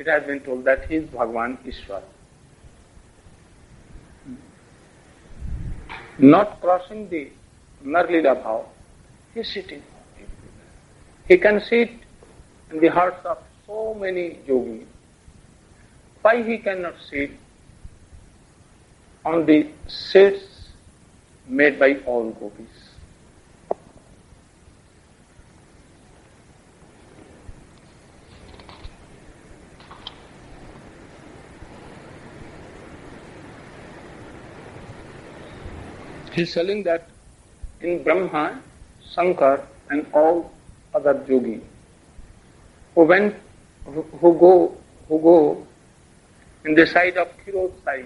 it has been told that he is Bhagavan Ishwar. Not crossing the Narlila Bhav, he is sitting. He can sit in the hearts of so many yogis. Why he cannot sit on the seats made by all gopis? He is telling that in Brahma, Shankar and all other yogis who go in the side of Kshirotsa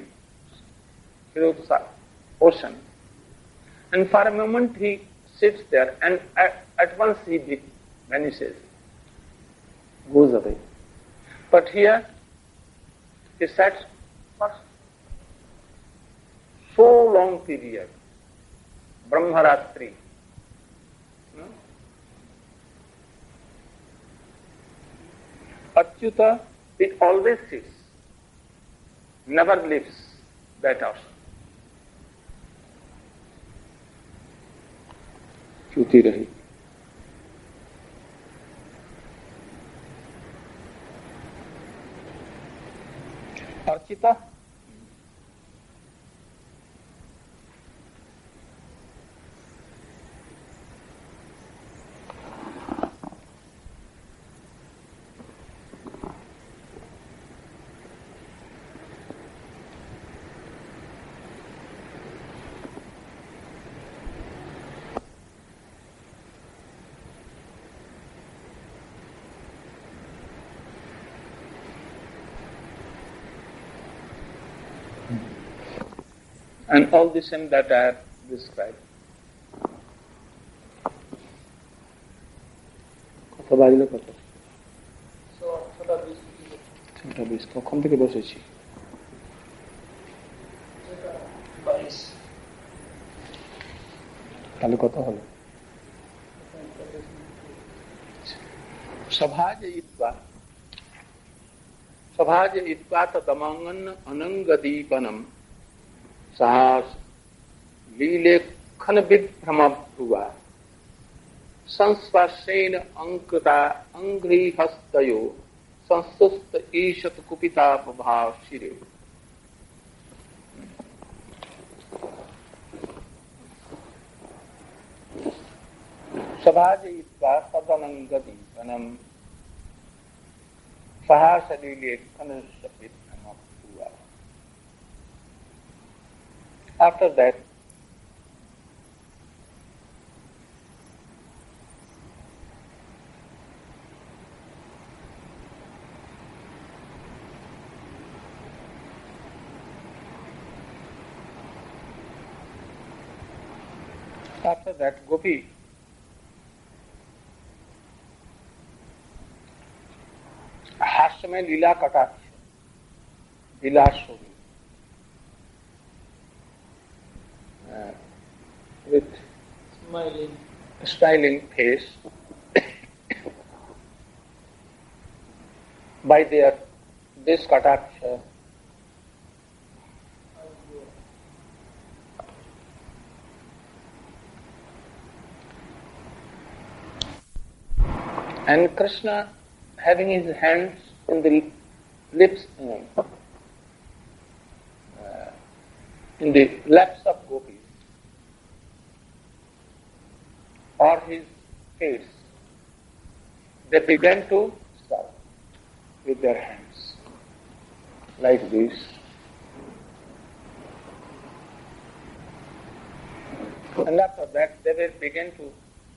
ocean, and for a moment he sits there and at once he vanishes, goes away. But here he sat for so long period, Brahmaratri. Achyuta, it always sits, never leaves that house. Chuti rahi. Archita, and all the same that I have described. কত বাজলো কত? 6:20 কখন থেকে বসেছি? 22 তাহলে কত হলো? সভাজ ইত্বা তদমঙ্গন অনঙ্গদীপনম সাহস লীলেক্ষণ বিভ্রম ভুবা সংস্পর্শেন অঙ্কৃতা অঙ্ঘ্রিহস্তዮ সংস্তুষ্ট ঈশত কুপিতাপভাব শিরে। সভাজয়িত্বা তদনঙ্গদীপনম সাহস লীলেক্ষণ বিভ্রম ভুবা। After that, Gopi हास्य में लीला कटाक्ष, विलास होगी with smiling face by their this kataksha and Krishna having his hands in the lips in the laps of gopis or his face, they began to serve with their hands like this. And after that they will begin to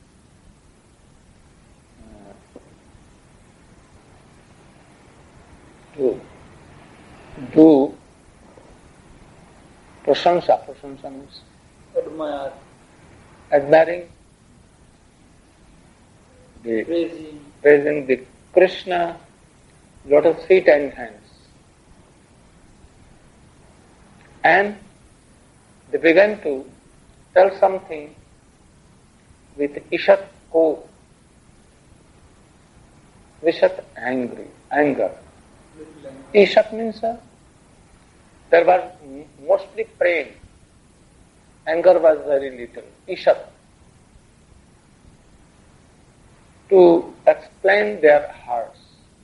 do prasansa means admiring, praising the Krishna lotus feet and hands, and they began to tell something with ishat ko, vishat anger, Ishat means there was mostly praying. Anger was very little. Ishat. To explain their hearts.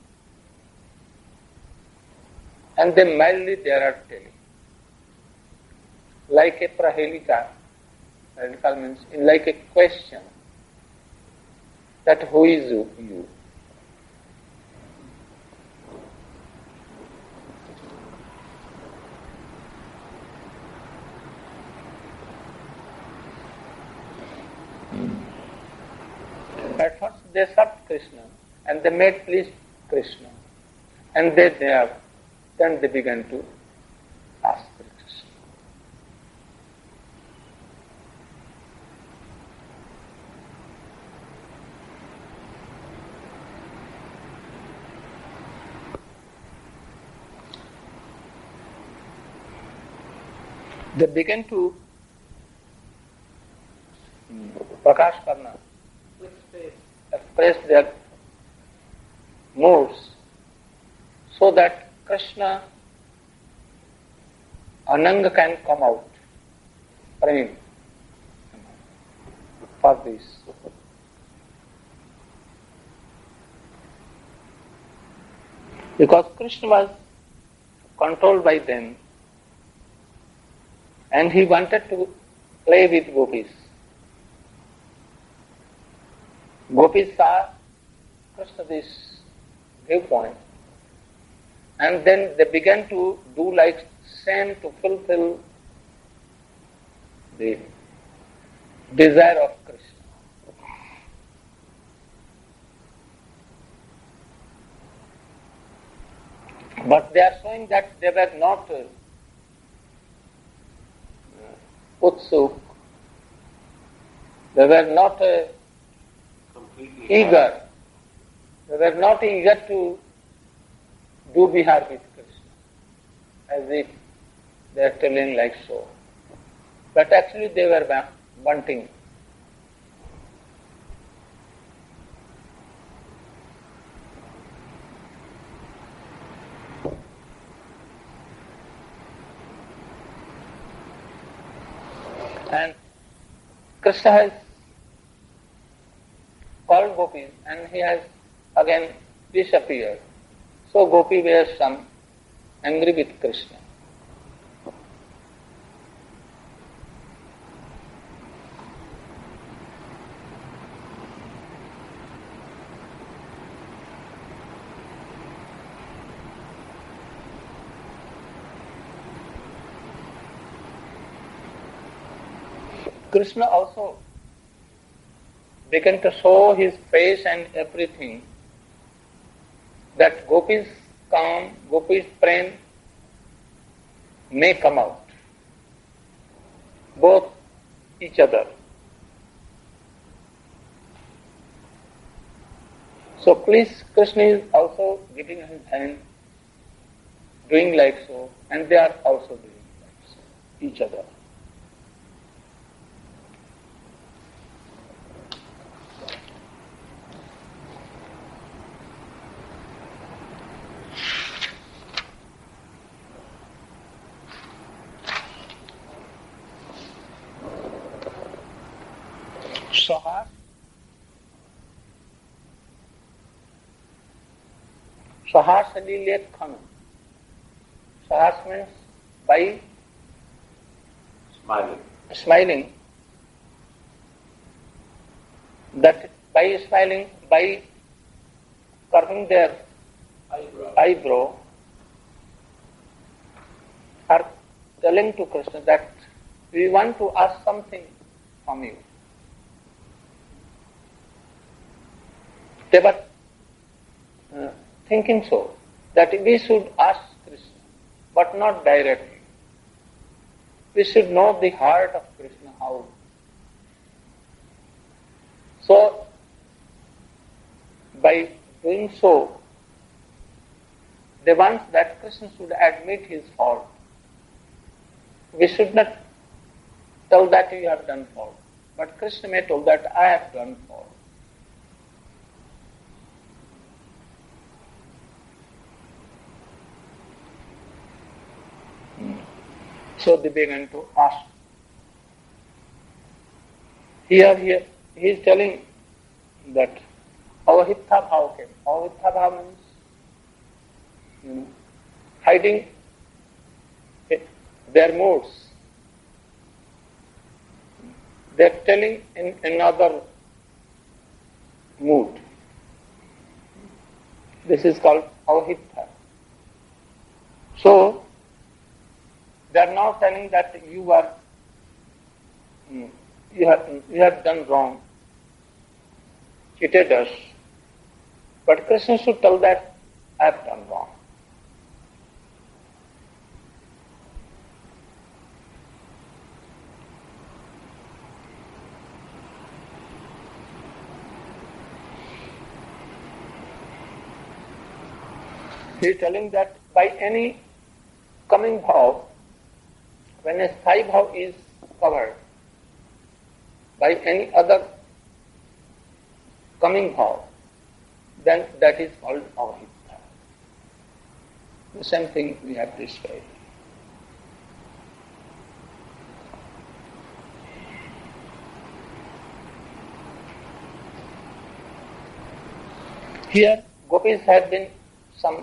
And they mildly they are telling. Like a prahelika. Prahelika means like a question. That who is you? At first they served Krishna and they made please Krishna. And then they began to ask for Krishna. They began to Prakash Karna, express their moods so that Krishna Ananga can come out praying for this. Because Krishna was controlled by them and he wanted to play with gopis. Gopis saw Krishna this viewpoint and then they began to do like same to fulfill the desire of Krishna. But they are showing that they were not utsuk, they were not eager. They were not eager to do bihar with Krishna, as if they are telling like so. But actually they were wanting. And Krishna has called gopis and he has again disappeared. So gopi were some angry with Krishna. Krishna also began to show his face and everything, that gopis calm, gopis praying may come out, both each other. So please, Krishna is also giving his hand, doing like so, and they are also doing like so, each other. Sahas Lilekhan. Sahas means by smiling. That by smiling, by curving their eyebrow, are telling to Krishna that we want to ask something from you. They were thinking so, that we should ask Krishna, but not directly. We should know the heart of Krishna how. So, by doing so, they want that Krishna should admit his fault. We should not tell that you have done fault, but Krishna may tell that I have done fault. So they began to ask. Here he is telling that avahitha bhav came. Avahitha bhav means, hiding their moods. They are telling in another mood. This is called avahitha. So, they are now telling that you have done wrong, cheated us. But Krishna should tell that I have done wrong. He is telling that by any coming bhav, when a sthai bhav is covered by any other coming bhav, then that is called avahitha. The same thing we have described. Here, gopis had been some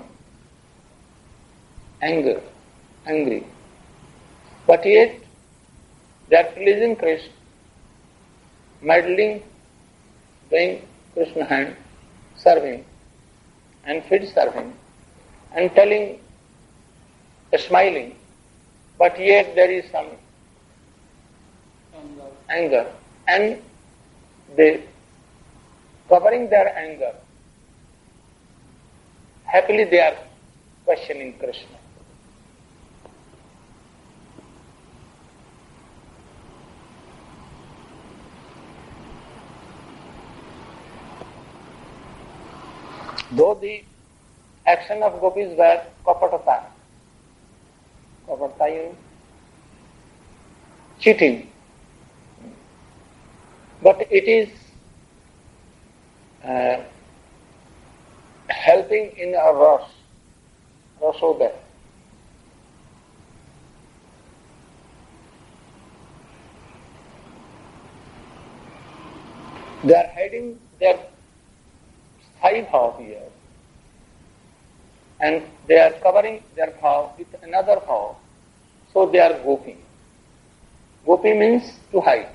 angry, but yet they are pleasing Krishna, meddling, doing Krishna hand, serving, and feet serving, and telling, smiling, but yet there is some anger, and they covering their anger. Happily they are questioning Krishna. Though the action of gopis were kapatata, cheating, but it is helping in our rasoda. They are hiding their sthai bhav here, and they are covering their bhav with another bhav, so they are gopi. Gopi means to hide.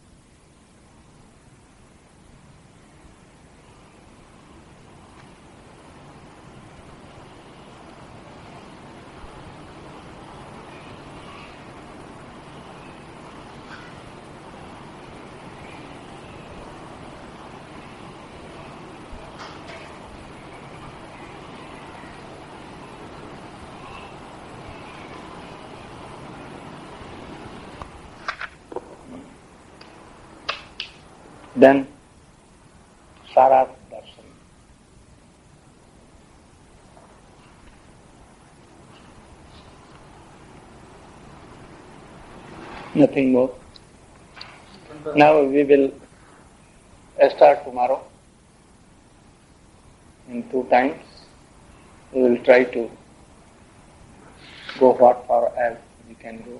Then Sarat Darshan. Nothing more. Now we will start tomorrow in 2 times. We will try to go what far as we can go.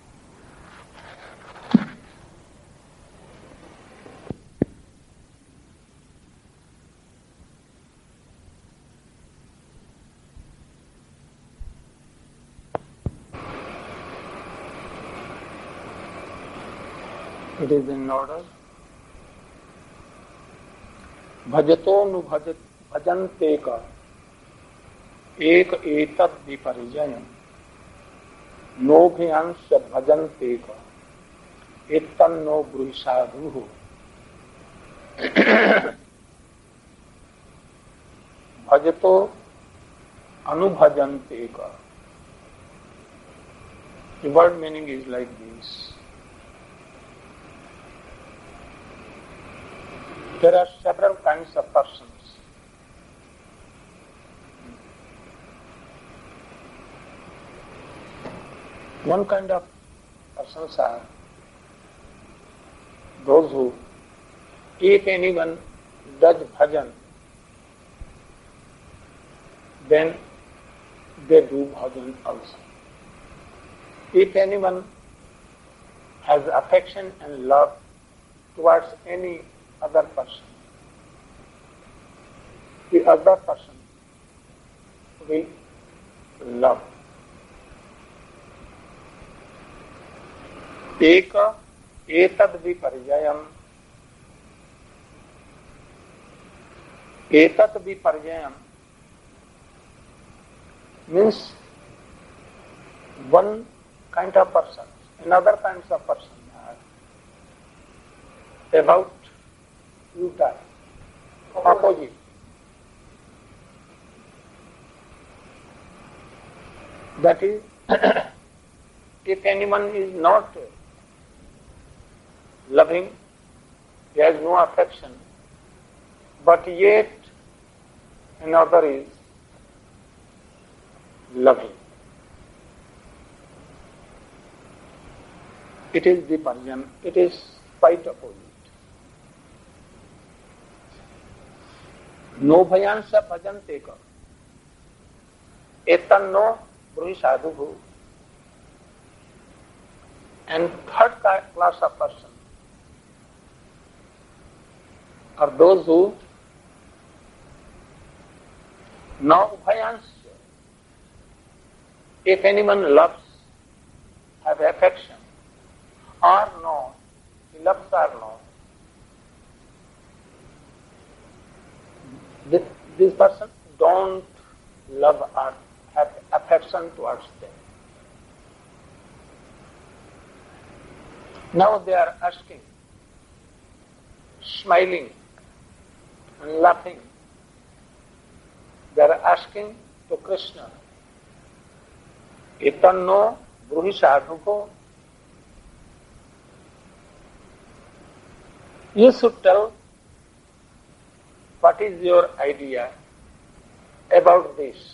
It is in order. भजतो नु भजन्ते का एक एतद् विपर्ययम् नोभियांश भजन्ते का एतन्नो ब्रूहि साधुः भजतो अनुभजन्ते का. The word meaning is like this. There are several kinds of persons. One kind of persons are those who, if anyone does bhajan, then they do bhajan also. If anyone has affection and love towards any other person, the other person will love. एक एतद् विपर्ययम्, एतत् विपर्ययम् means one kind of person, another kinds of person are about you die, opposite. That is, if anyone is not loving, he has no affection, but yet another is loving. It is viparyan, it is quite opposite. No bhayansa bhajante ka, etanno bruhi sadhubhu. And third class of person are those who no bhayansa. If anyone loves, have affection, or not, he loves or not, this person don't love or have affection towards them. Now they are asking, smiling and laughing. They are asking to Krishna, Etanno bruhi sadhuko. You should tell what is your idea about this.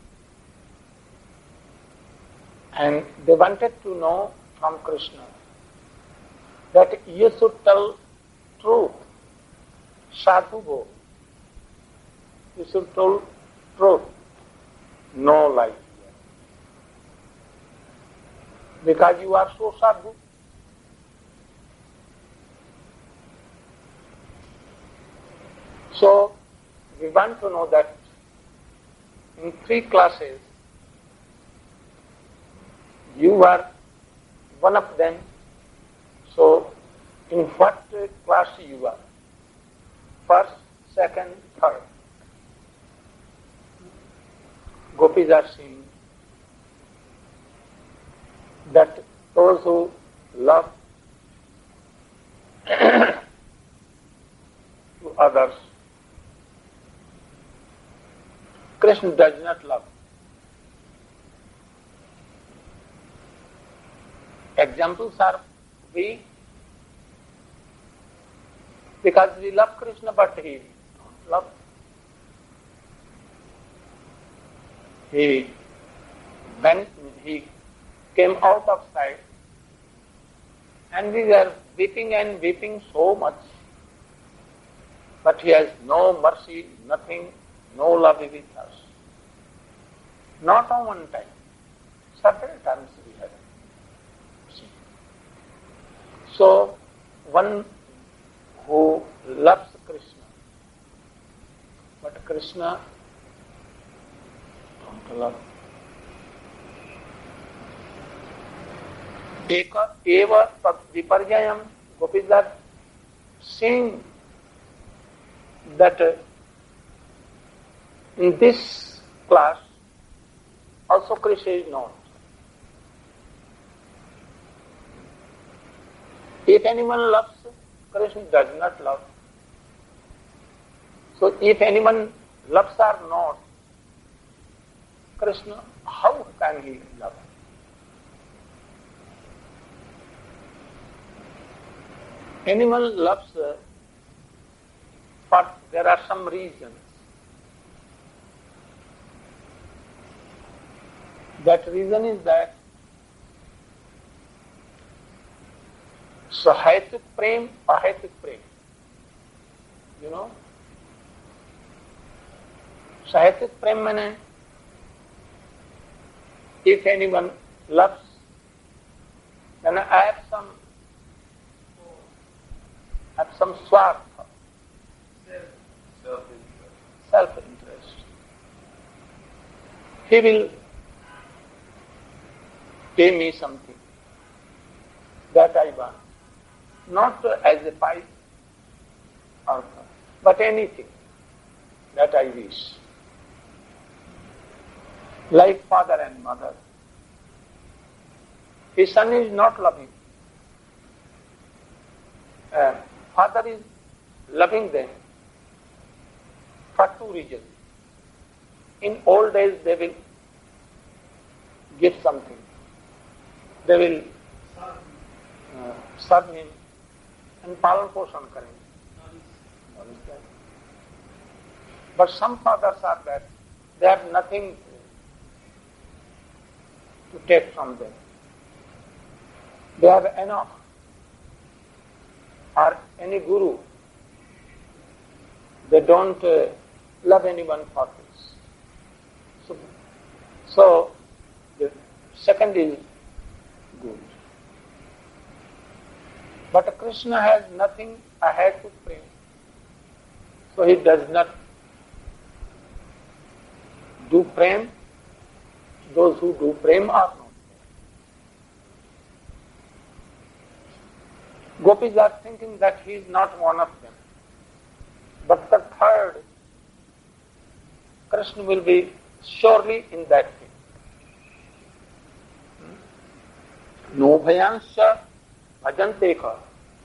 And they wanted to know from Krishna that you should tell truth, sadhuko. You should tell truth, no lie. Because you are so sadhu. So, we want to know that in 3 classes, you are one of them. So, in what class you are? First, second, third. Gopis are saying that those who love to others, Krishna does not love. Examples are we, because we love Krishna, but he don't love. When he came out of sight, and we were weeping and weeping so much, but he has no mercy, nothing, no love with us. Not on one time, several times we have seen. So, one who loves Krishna, but Krishna don't love. Eka eva tat viparjayam. Gopis are saying that in this class also Krishna is not. If anyone loves, Krishna does not love. So if anyone loves or not, Krishna, how can he love? Anyone loves, but there are some reasons. That reason is that Sahetuk prem, ahetuk prem. You know? Sahetuk prem means if anyone loves then I have some swartha, self-interest. He will pay me something that I want, not as a pipe or but anything that I wish. Like father and mother. His son is not loving. Father is loving them for two reasons. In old days they will give something. They will serve him and palan poshan karenge. But some fathers are that they have nothing to take from them. They have enough. Or any guru, they don't love anyone for this. So the second is good. But Krishna has nothing ahead to pray. So he does not do prem. Those who do prem are not. Gopis are thinking that he is not one of them. But the third, Krishna will be surely in that thing. No bhayansya bhajanteka.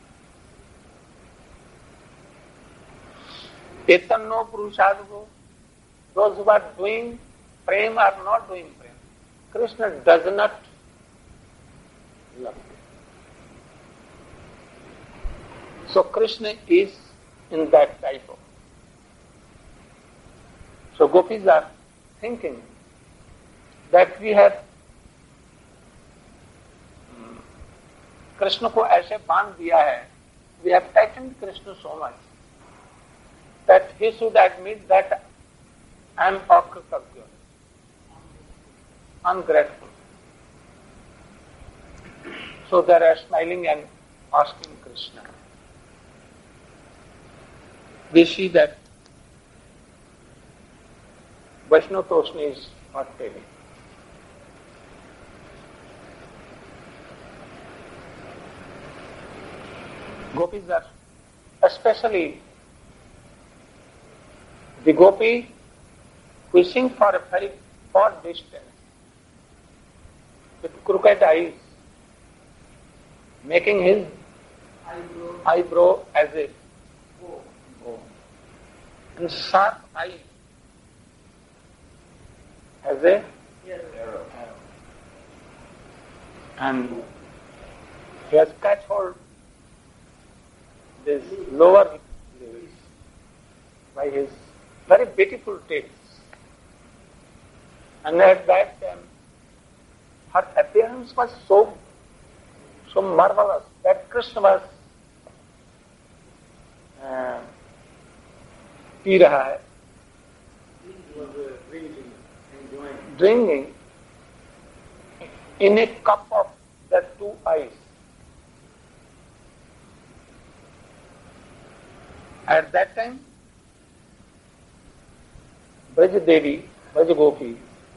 Etanno purushadho. Those who are doing prem are not doing prem. Krishna does not love them. So Krishna is in that type of. So gopis are thinking that we have Krishna को ऐसे बांध दिया है, we have tightened Krishna so much that he should admit that I am akritagya, ungrateful. So they are smiling and asking Krishna. We see that Vaishnava Toshni is not telling. Gopis are, especially the gopi wishing for a very far distance with crooked eyes, making his eyebrow as a bow, and sharp eyes as a arrow. And he has catch hold this lower lips by his very beautiful teeth. And at that time, her appearance was so marvelous that Krishna was पी रहा है, drinking in a cup of the two eyes. At that time, Braj Devi, Braj Gopi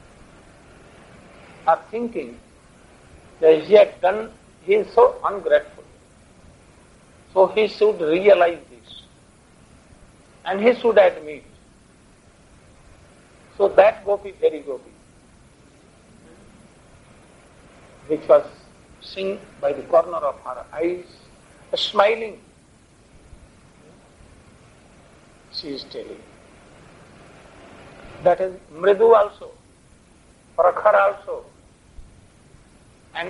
are thinking that he is so ungrateful. So he should realize this and he should admit. So that Gopi, very Gopi, which was seen by the corner of her eyes, smiling, she is telling. That is Mridu also, Prakhar also, and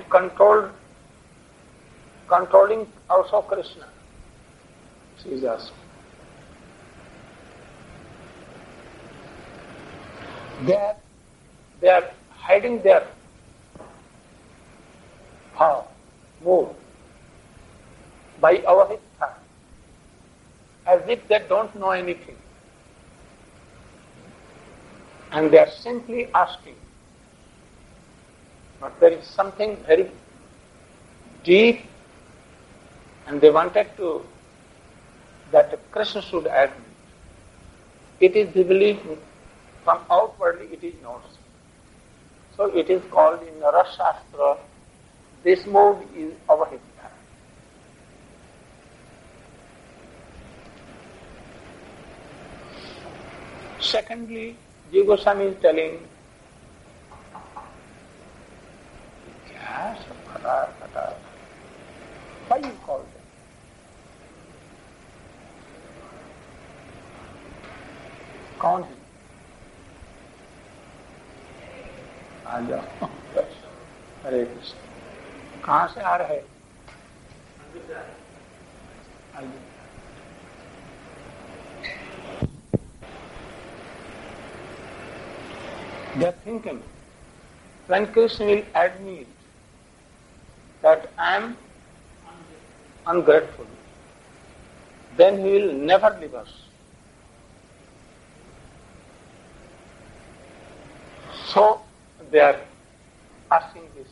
controlling also Krishna. She is asking. They are hiding their mood by avahitha, as if they don't know anything. And they are simply asking. But there is something very deep, and they wanted to that Krishna should admit. It is the belief from outwardly it is not so. So it is called in the Rasa Shastra, this mode is avahita. Secondly, Jiva Goswami is telling, why you call them? कौन है? आ जाओ। हरे कृष्ण। कहाँ से आ रहे? They are thinking, when Krishna will admit that I am ungrateful, then he will never leave us. So they are asking this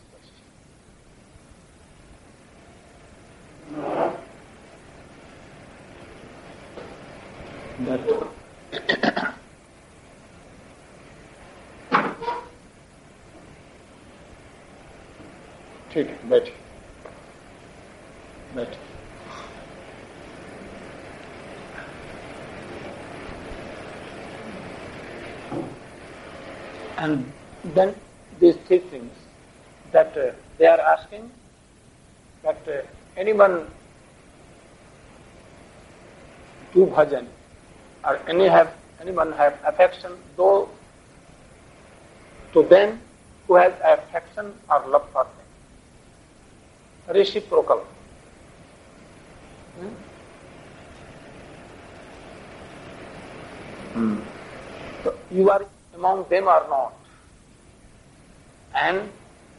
question. That ठीक है, बैठिए बैठिए। And then these three things that they are asking, that anyone do bhajan or anyone have affection, though to them who has affection or love for them. Reciprocal. So you are among them or not. And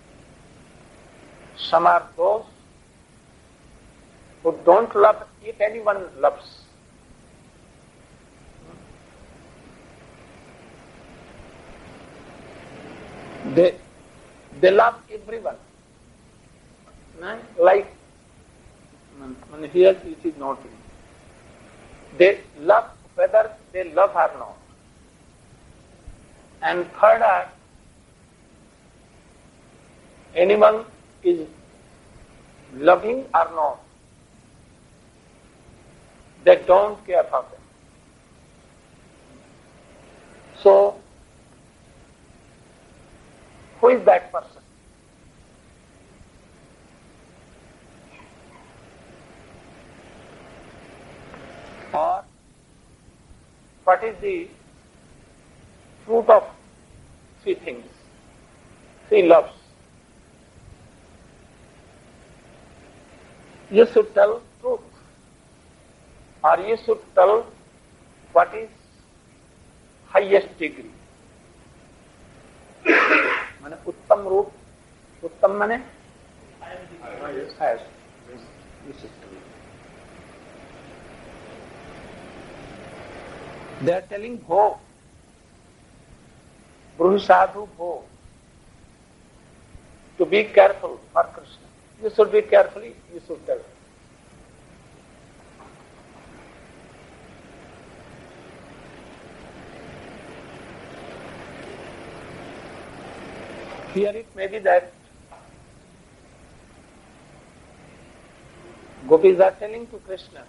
some are those who don't love if anyone loves. They love everyone. Like when here it is not. They love whether they love or not. And third are, anyone is loving or not, they don't care for them. So, who is that person? Or what is the fruit of three things, three loves? You should tell truth, or you should tell what is highest degree. माने उत्तम रूप, उत्तम माने highest. They are telling bho, Bruhi Sadhu bho, to be careful for Krishna. You should be carefully, you should tell. Here it may be that gopis are telling to Krishna,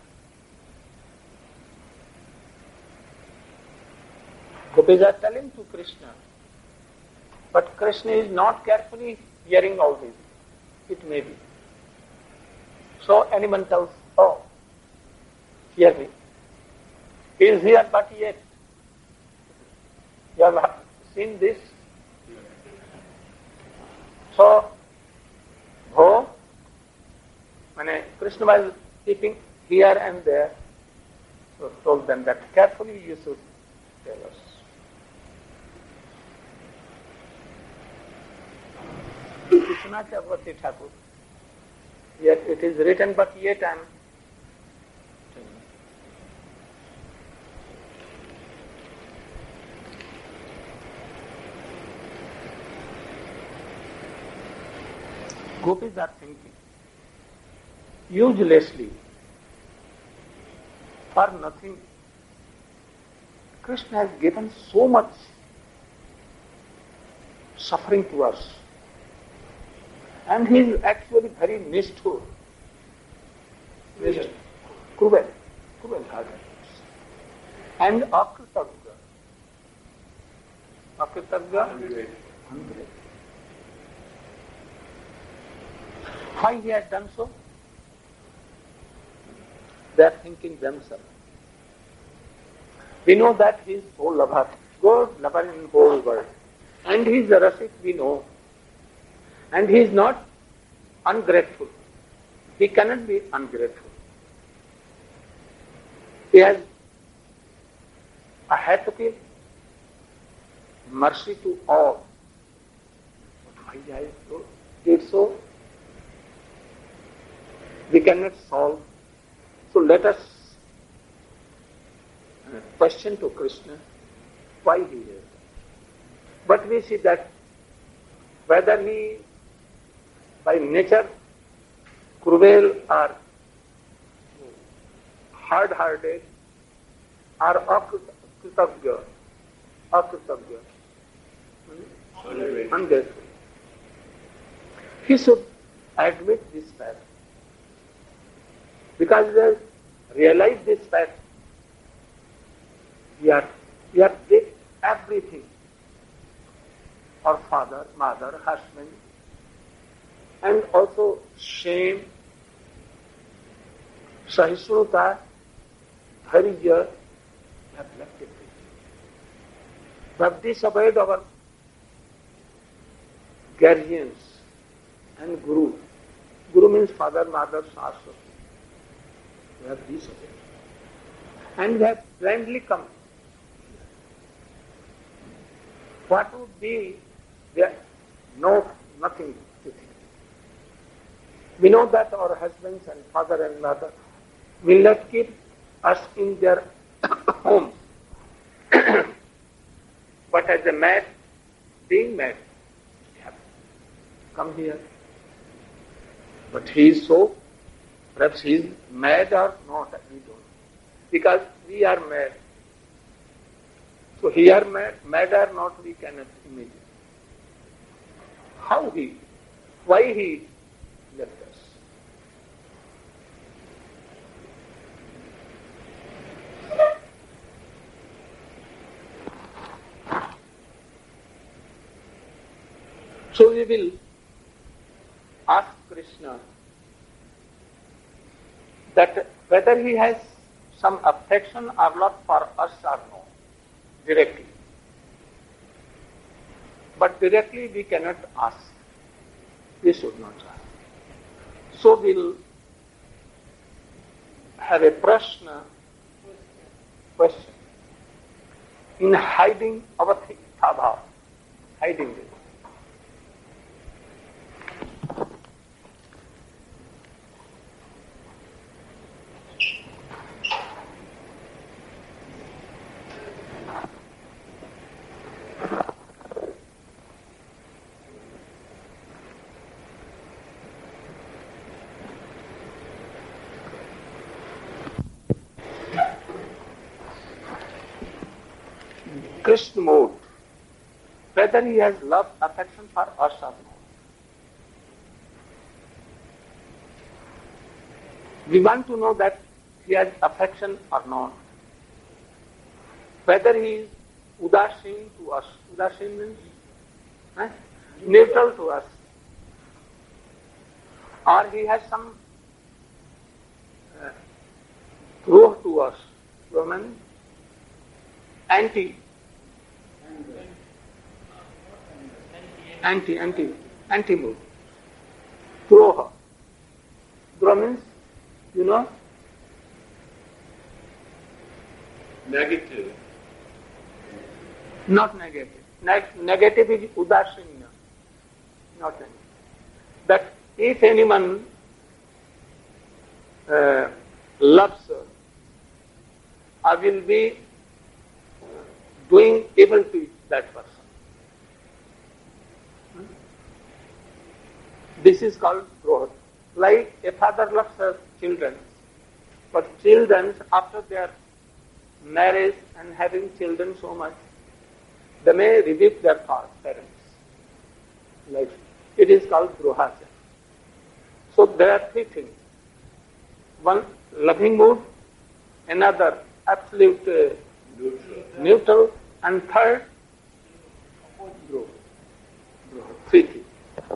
gopis are telling to Krishna, but Krishna is not carefully hearing all this. It may be. So anyone tells, oh, hear me. He is here but yet. You have seen this? So, bho, Krishna was keeping here and there, so told them that carefully you should tell us. Krishna Chakravarti Thakur. Yet it is written, but yet I am telling. Gopis are thinking, uselessly, for nothing. Krishna has given so much suffering to us. And he is actually very nishthur, cruel hearted, and akritagya. Ungrateful. Why he has done so? They are thinking themselves. We know that he is so lover, God lover in the whole world. And he is a Rasik, we know. And he is not ungrateful. He cannot be ungrateful. He has a had to give mercy to all. But why he has did so? We cannot solve. So let us question to Krishna why he is. But we see that whether he by nature cruel or hard-hearted or akritagya, ungrateful, he should admit this fact. Because they realize this fact, we are did everything. Our father, mother, husband, and also shame, sahisnuta, dhairya, we have left it. We have disobeyed our guardians and guru. Guru means father, mother, sastra. We have disobeyed. And we have blindly come. What would be there? No, nothing to think. We know that our husbands and father and mother will not keep us in their home. But as a man, being mad, we have come here. But he is so, perhaps he is mad or not, we don't know. Because we are mad. So here, mad or not, we cannot imagine. How he, why he left us. So we will ask Krishna that whether he has some affection or not for us or no, directly. But directly we cannot ask. We should not ask. So we'll have a prashna, question, in hiding our bhava, hiding it. Krishna mode, whether he has love, affection for us or not. We want to know that he has affection or not. Whether he is udasin to us. Udasin means neutral to us. Or he has some droh to us. Roman anti mood. Droha. Droha means, you know? Negative. Not negative. Negative is udasinya. Not negative. That if anyone loves her, I will be doing evil to that person. This is called droha. like a father loves her children, but children, after their marriage and having children so much, they may rebuke their parents. Like it is called Druhacha. So there are three things. One, loving mood, another, absolute neutral, and third, Druha. Three things.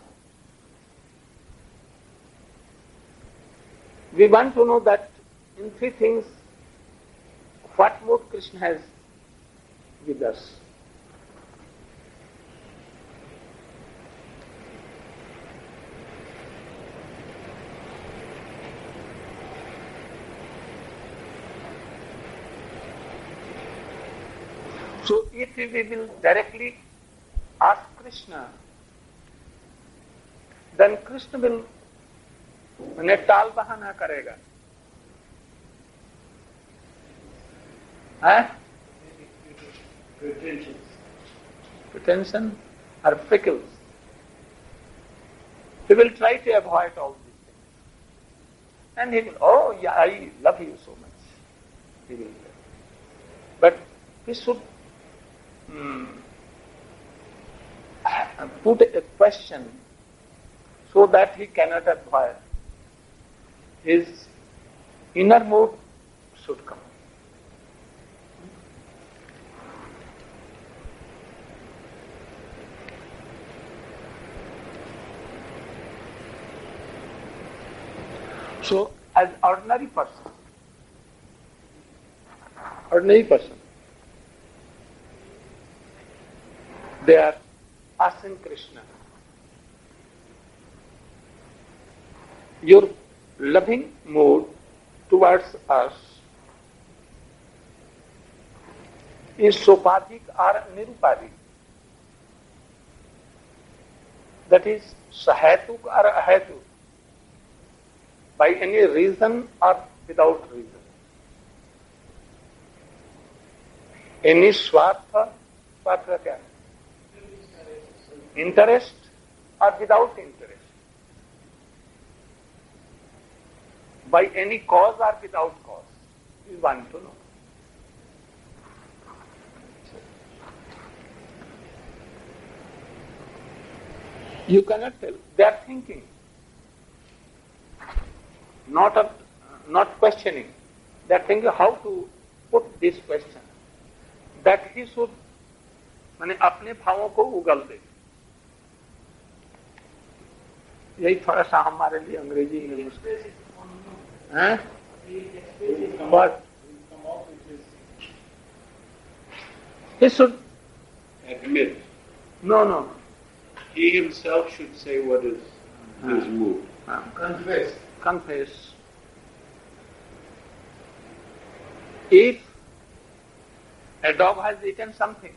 We want to know that in three things, what mood Krishna has with us. So if we will directly ask Krishna, then Krishna will टाल बहाना करेगा. Pretension or prickles. He will try to avoid all these things. And he will, oh yeah, I love you so much. He will. But we should put a question so that he cannot avoid. His inner mood should come. So, as ordinary person, they are asking Krishna, your loving mood towards us is sopadhik or nirupadhik. That is sahetuk or ahetuk. By any reason or without reason. Any swartha kya hai? Interest or without interest. By any cause or without cause. We want to know. You cannot tell. They are thinking. Not questioning. They are thinking how to put this question. That he should माने अपने भावों को उगल दे. यही थोड़ा सा हमारे लिए अंग्रेजी में मुश्किल है. What? He should admit. No. He himself should say what is his mood. Confess. If a dog has eaten something,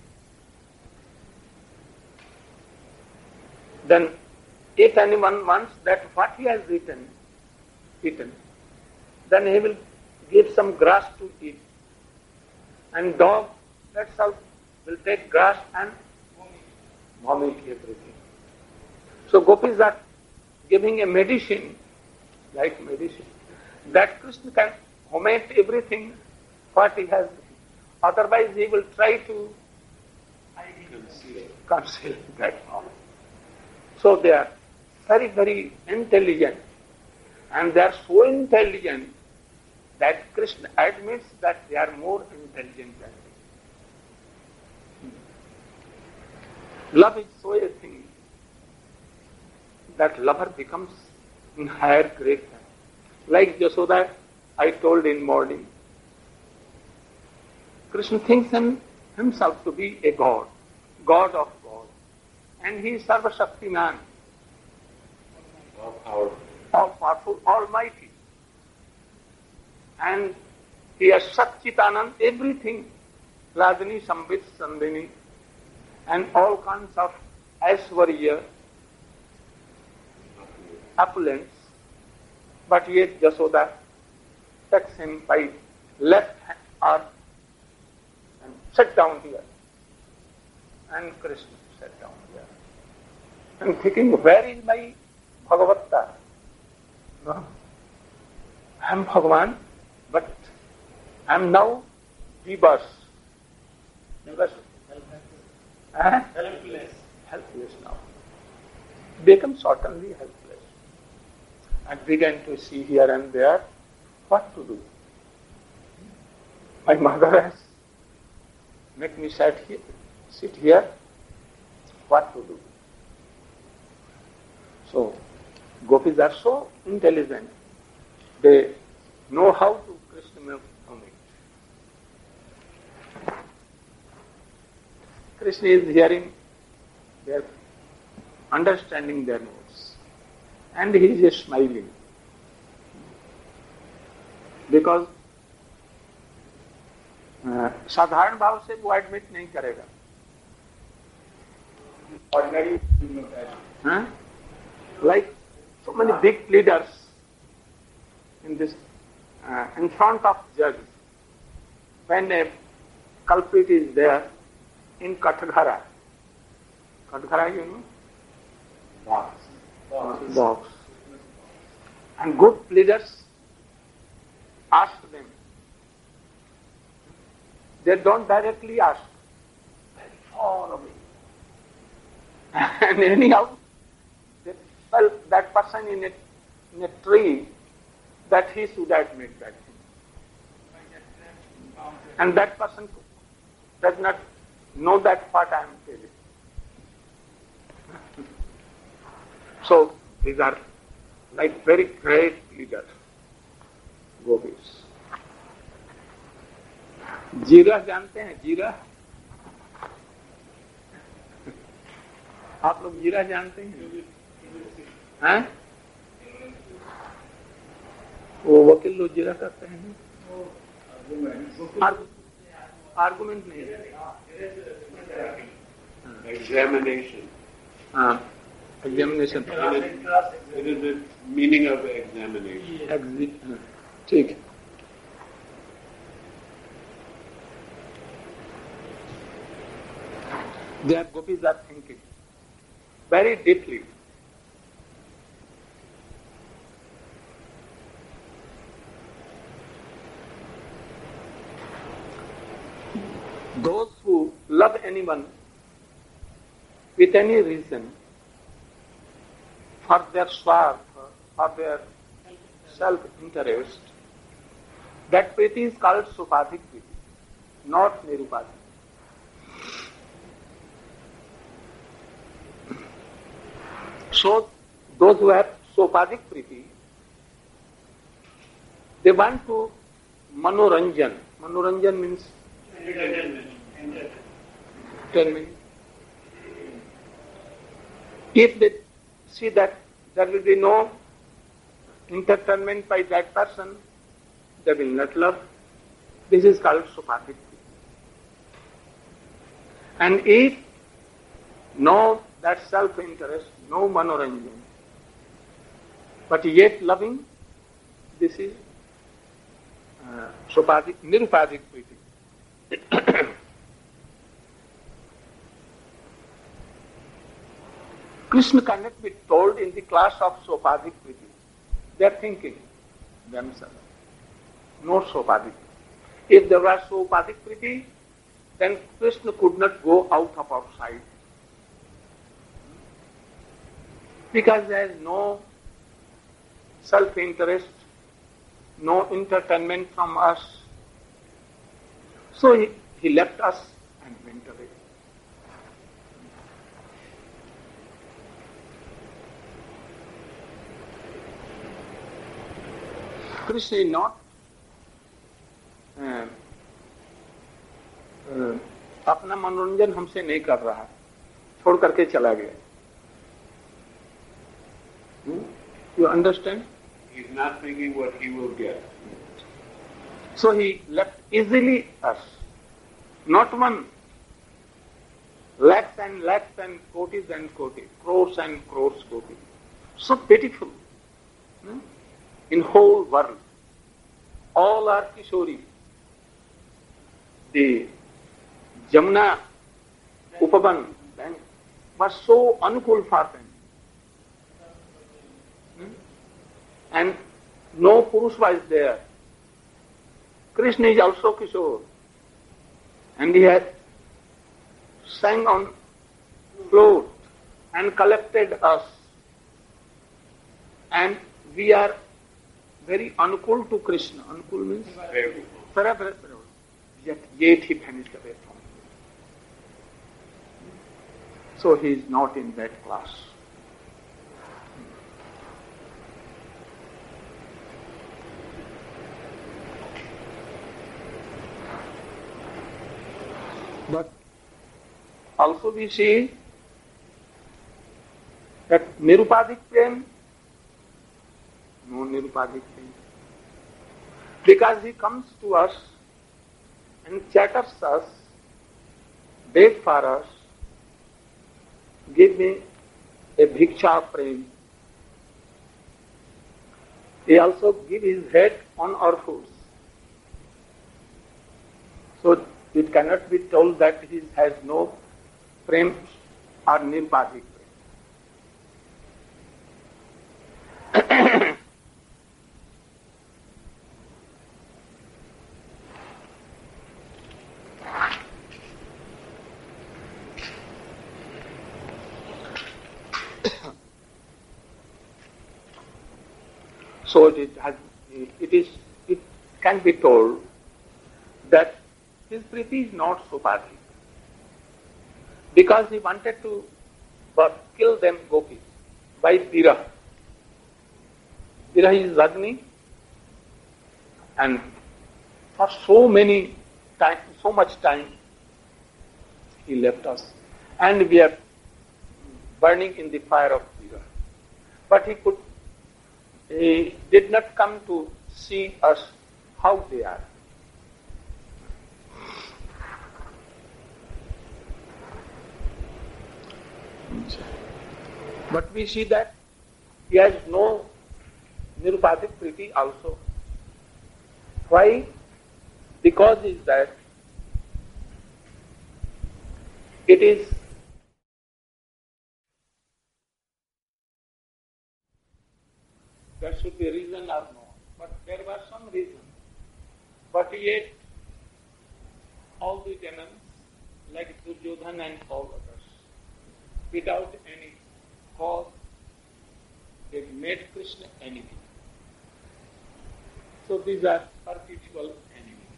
then if anyone wants that what he has eaten, then he will give some grass to eat. And dog, that's all, will take grass and vomit everything. So gopis are giving a medicine, like medicine, that Krishna can vomit everything what he has. Otherwise he will try to conceal that knowledge. So they are very, very intelligent. And they are so intelligent that Krishna admits that they are more intelligent than him. Love is so a thing that lover becomes in higher grade. Like Jasoda, I told in morning, Krishna thinks himself to be a God, God of God. And he is Sarva Shaktiman, all powerful, almighty. And he has Satchitanand, everything, Ladini, Sambit, Sandini, and all kinds of Aishwarya, opulence. But yet Jasoda takes him by left arm and sit down here. And Krishna sat down here. And thinking, where is my Bhagavata? No. I am Bhagavan, but I am now rebirth. Helpless. Helpless now. Become certainly helpless. And began to see here and there what to do. My mother has made me sit here, what to do. So, gopis are so intelligent. They know how to Krishna commit. Krishna is hearing their, understanding their moods. And he is smiling. Because साधारण भाव से वो admit नहीं करेगा. Ordinary, like so many big leaders in this, in front of judge, when a culprit is there in Katghara, you know? Box. And good leaders ask them. They don't directly ask. Very far away. And anyhow, they felt that person in a tree that he should admit that thing. And that person does not know that what I am telling. So, these are like very great leaders, gopis. जीरा जानते हैं? जीरा? आप लोग जीरा जानते हैं? हैं? वो वकील लोग जीरा करते हैं? आर्गुमेंट नहीं है. Examination. हाँ, examination. It is the meaning of examination. ठीक है. Their gopis are thinking very deeply. Those who love anyone with any reason for their swarth, for their self-interest, that priti is called Sopadhik priti, not Nirupadhik. So, those who have Sopadhik priti, they want to manoranjan. Manoranjan means entertainment. If they see that there will be no entertainment by that person, they will not love. This is called Sopadhik priti. And if no that self-interest, no manoranjan, but yet loving, this is Sopadhik, Nirupadhik priti. Krishna cannot be told in the class of Sopadhik priti. They are thinking themselves. No Sopadhik. If there was Sopadhik priti, then Krishna could not go out of our sight. Because there is no self-interest, no entertainment from us. So he left us and went away. Krishna is not अपना मनोरंजन हमसे नहीं कर रहा, छोड़ करके चला गया. You understand? He's not thinking what he will get. So he left easily us. Not one. Lakhs and lakhs and kotis, crores and crores kotis. So pitiful. In whole world, all are Kishori. The Jamuna Upaban was so uncool for them. and no Purushva is there. Krishna is also Kishore, and he had sang on flute and collected us, and we are very anukul to Krishna. Anukul means very. Yet he vanished away from him. So he is not in that class. But also we see that Nirupadik Prem, no Nirupadik Prem. Because he comes to us and chatters us, beg for us, give me a bhiksha prem. He also give his head on our foods. So it cannot be told that he has no prem or nirpadik prem. So it can be told that his priti is not Sopadhi, because he wanted to kill them gopis by Viraha. Viraha is Agni, and for so much time he left us, and we are burning in the fire of Viraha. But he did not come to see us how they are. But we see that he has no Nirupadik Priti also. Why? Because is that it is there should be a reason or no, but there was some reason. But yet, all the demons, like Duryodhana and all others, without any cause, they made Krishna enemy. So these are perpetual enemies.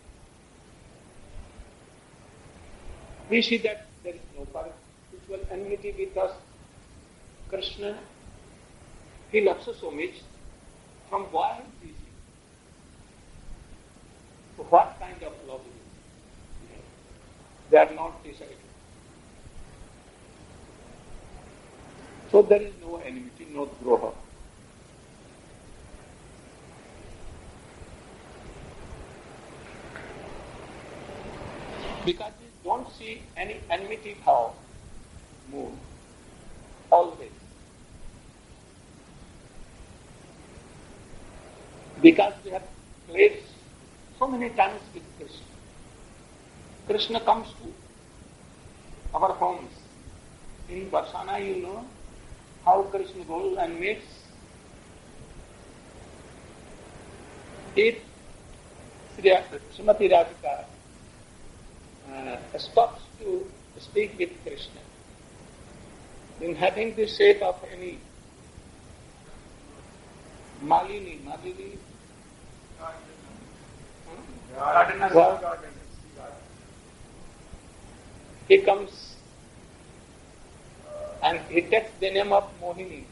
We see that there is no perpetual enmity because Krishna, he loves us so much. From why is he? So what kind of love is it? They are not decided. So there is no enmity, no droha. Because we don't see any enmity bhav move always. Because we have played so many times with Krishna. Krishna comes to our homes. In Varsana, you know how Krishna goes and meets. If Srimati Radhika stops to speak with Krishna, in having the shape of any Malini, he comes and he takes the name of Mohini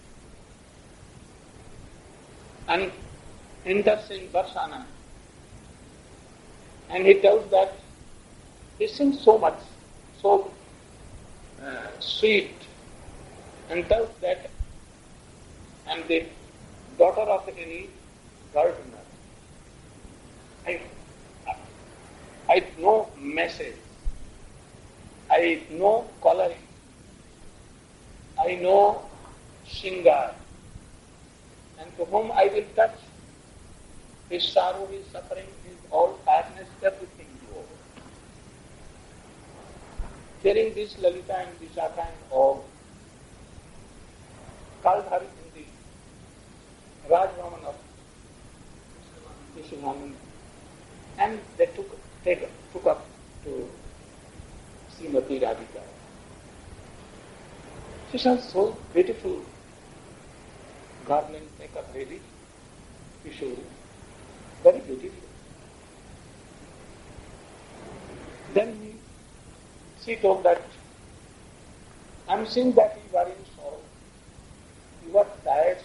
and enters in Varsana, and he tells that he sings so much, so sweet, and tells that I'm the daughter of any gardener. I know message, I know coloring, I know shingar, and to whom I will touch, his sorrow, his suffering, his all sadness, everything is over. Hearing this, Lalita and Vishakha and all called her in the on. And they took up to Srimati Radhika. She saw so beautiful garland makeup ready, Kishori, very beautiful. Then she told that, I'm seeing that you are in sorrow, you are tired.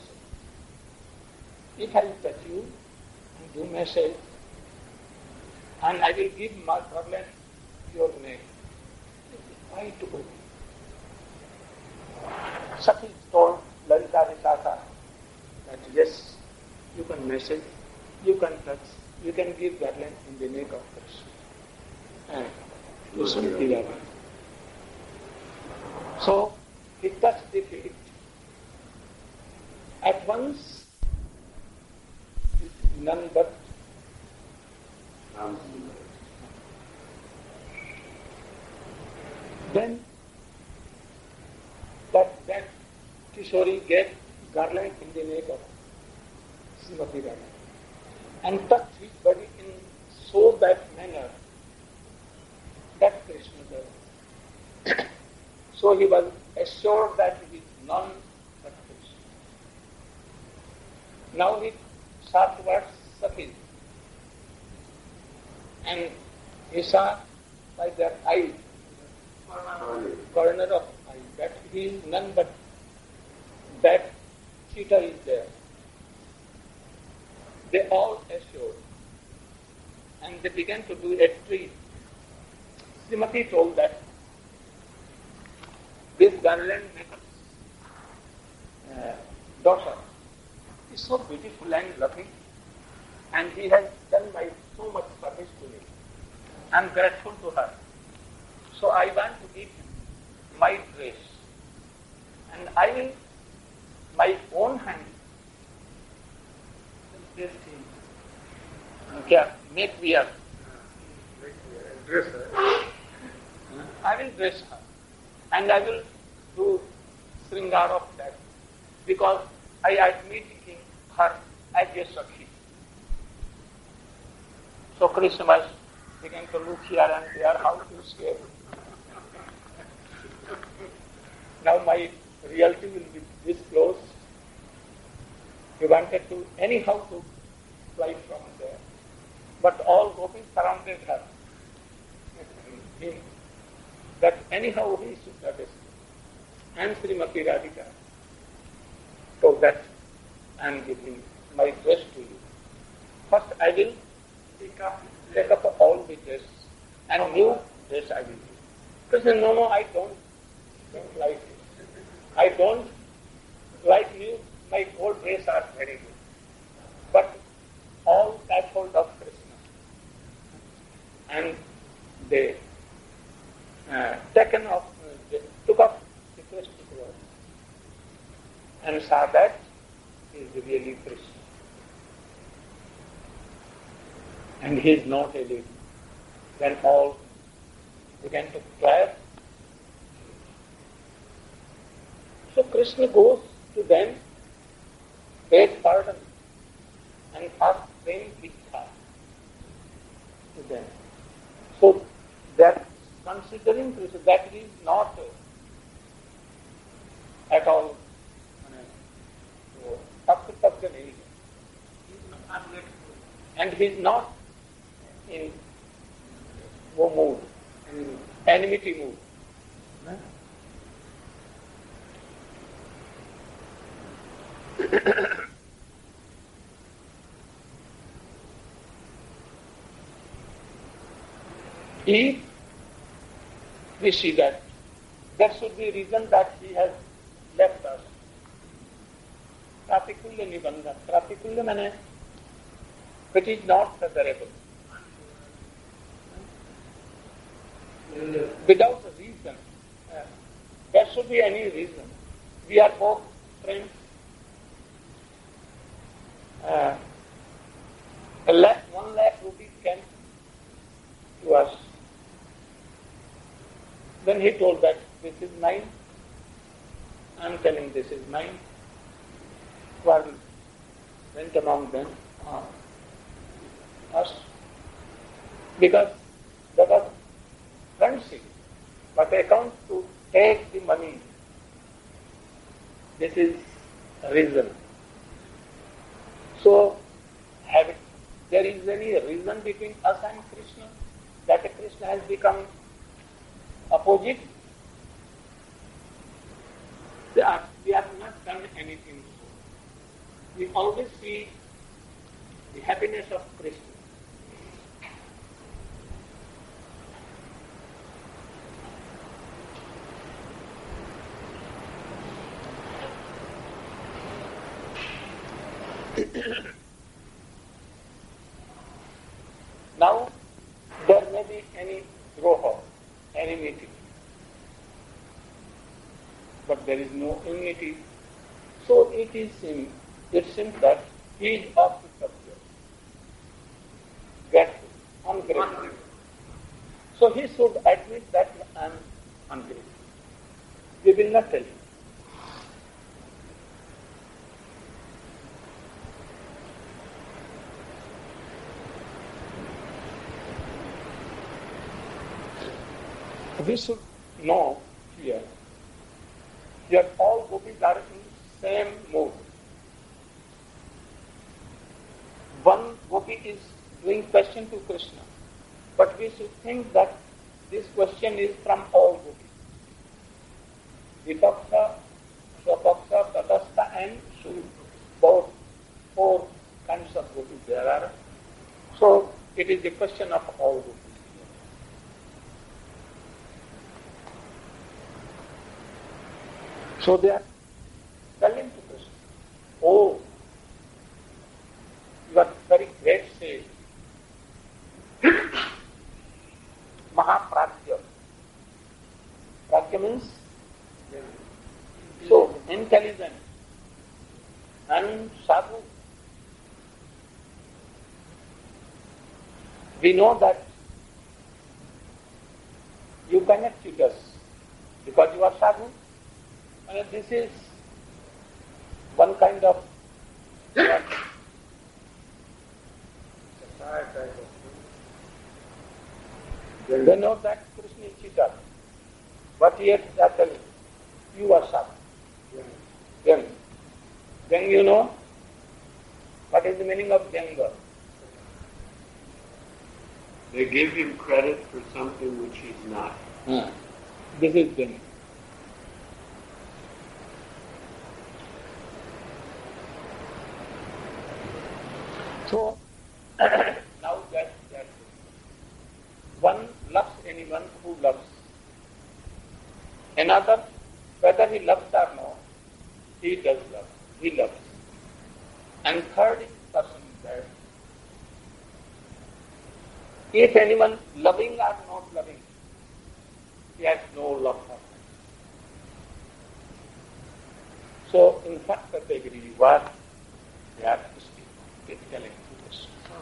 If I touch you and do massage, and I will give my garland to your neck, why to go? Sati told Lalita Visakha that yes, you can massage, you can touch, you can give garland in the neck of Krishna. And so he touched the feet. At once, none but then that Kishori gave garland in the neck of Srimati Radha and touched his body in so that manner that Krishna does. So he was assured that he is none but Krishna. Now he saw towards Sati and he saw by their eye, corner of eye, that he is none but that cheetah is there. They all assured and they began to do a treat. Srimati told that this garland daughter is so beautiful and loving, and he has done so much service to me. I am grateful to her. So I want to give him my dress, and I will, my own hand, make wear. Dress her. I will dress her, and I will do Sringar of that, because I am meeting her as a Sakhi. So Krishna began to look here and there, how to escape. Now my reality will be disclosed. He wanted to anyhow to fly from there, but all gopis surrounded her. Him, that anyhow he should not escape. And Srimati Radhika told that I am giving my dress to you. First I will take up all the dress and new dress I will give. Krishna, no, I don't like it. I don't like you, my old dress are very good. But all that hold of Krishna. And they took up the Krishna clothes and saw that he is really Krishna. And he is not a lady. Then all began to clap. So Krishna goes to them, beg pardon, and asks them Bhikkha to them. So that considering Krishna, that is not at all and he is not in wo mood, enmity mood. If we see that, there should be reason that he has left us. Pratikulya nibandhan. Pratikulya means it is not favorable. Without a reason. There should be any reason. We are both friends. 1 lakh rupees came to us. Then he told that this is mine. I am telling this is mine. Quarrel went among them. us, because that was friendship. But they come to take the money. This is reason. So, there is any reason between us and Krishna, that Krishna has become opposite? We have not done anything. We always see the happiness of Krishna. Now, there may be any droha, enmity, but there is no enmity. So it seems that he is of the subject, grateful, ungrateful. So he should admit that I am ungrateful. We will not tell him. We should know here that all gopis are in the same mood. One gopi is doing question to Krishna, but we should think that this question is from all gopis. Vipaksa, Swapaksa, Tatastha and Suru. Both 4 kinds of gopis there are. So it is the question of all gopis. So they are telling to Krishna, oh, you are very great sage. Mahapragya. Pragya means so intelligent and sadhu. We know that you cannot cheat us because you are sadhu. And this is one kind of they know that Krishna is cheater, but yet they are telling you are sadhu. Then you know what is the meaning of Janga? They give him credit for something which he's not. This is Janga. So, now that one loves anyone who loves. Another, whether he loves or not, he does love. He loves. And third person is that if anyone loving or not loving, he has no love for him. So, in fact, category what we have to speak. It's telling us.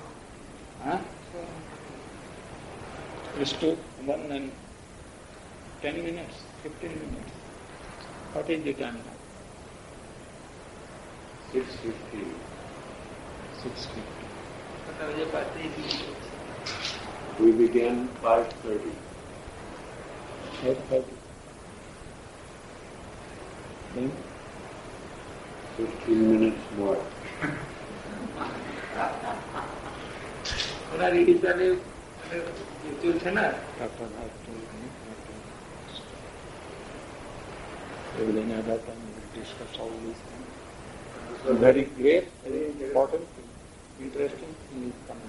It's to 1 and 10 minutes, 15 minutes. What is the time now? 6:15. 6:50. We began 5:30. 5:30. Then 15 minutes more. ওনার Italy চলছে না everything other time we discuss all these things. Very great, very important, interesting thing is coming.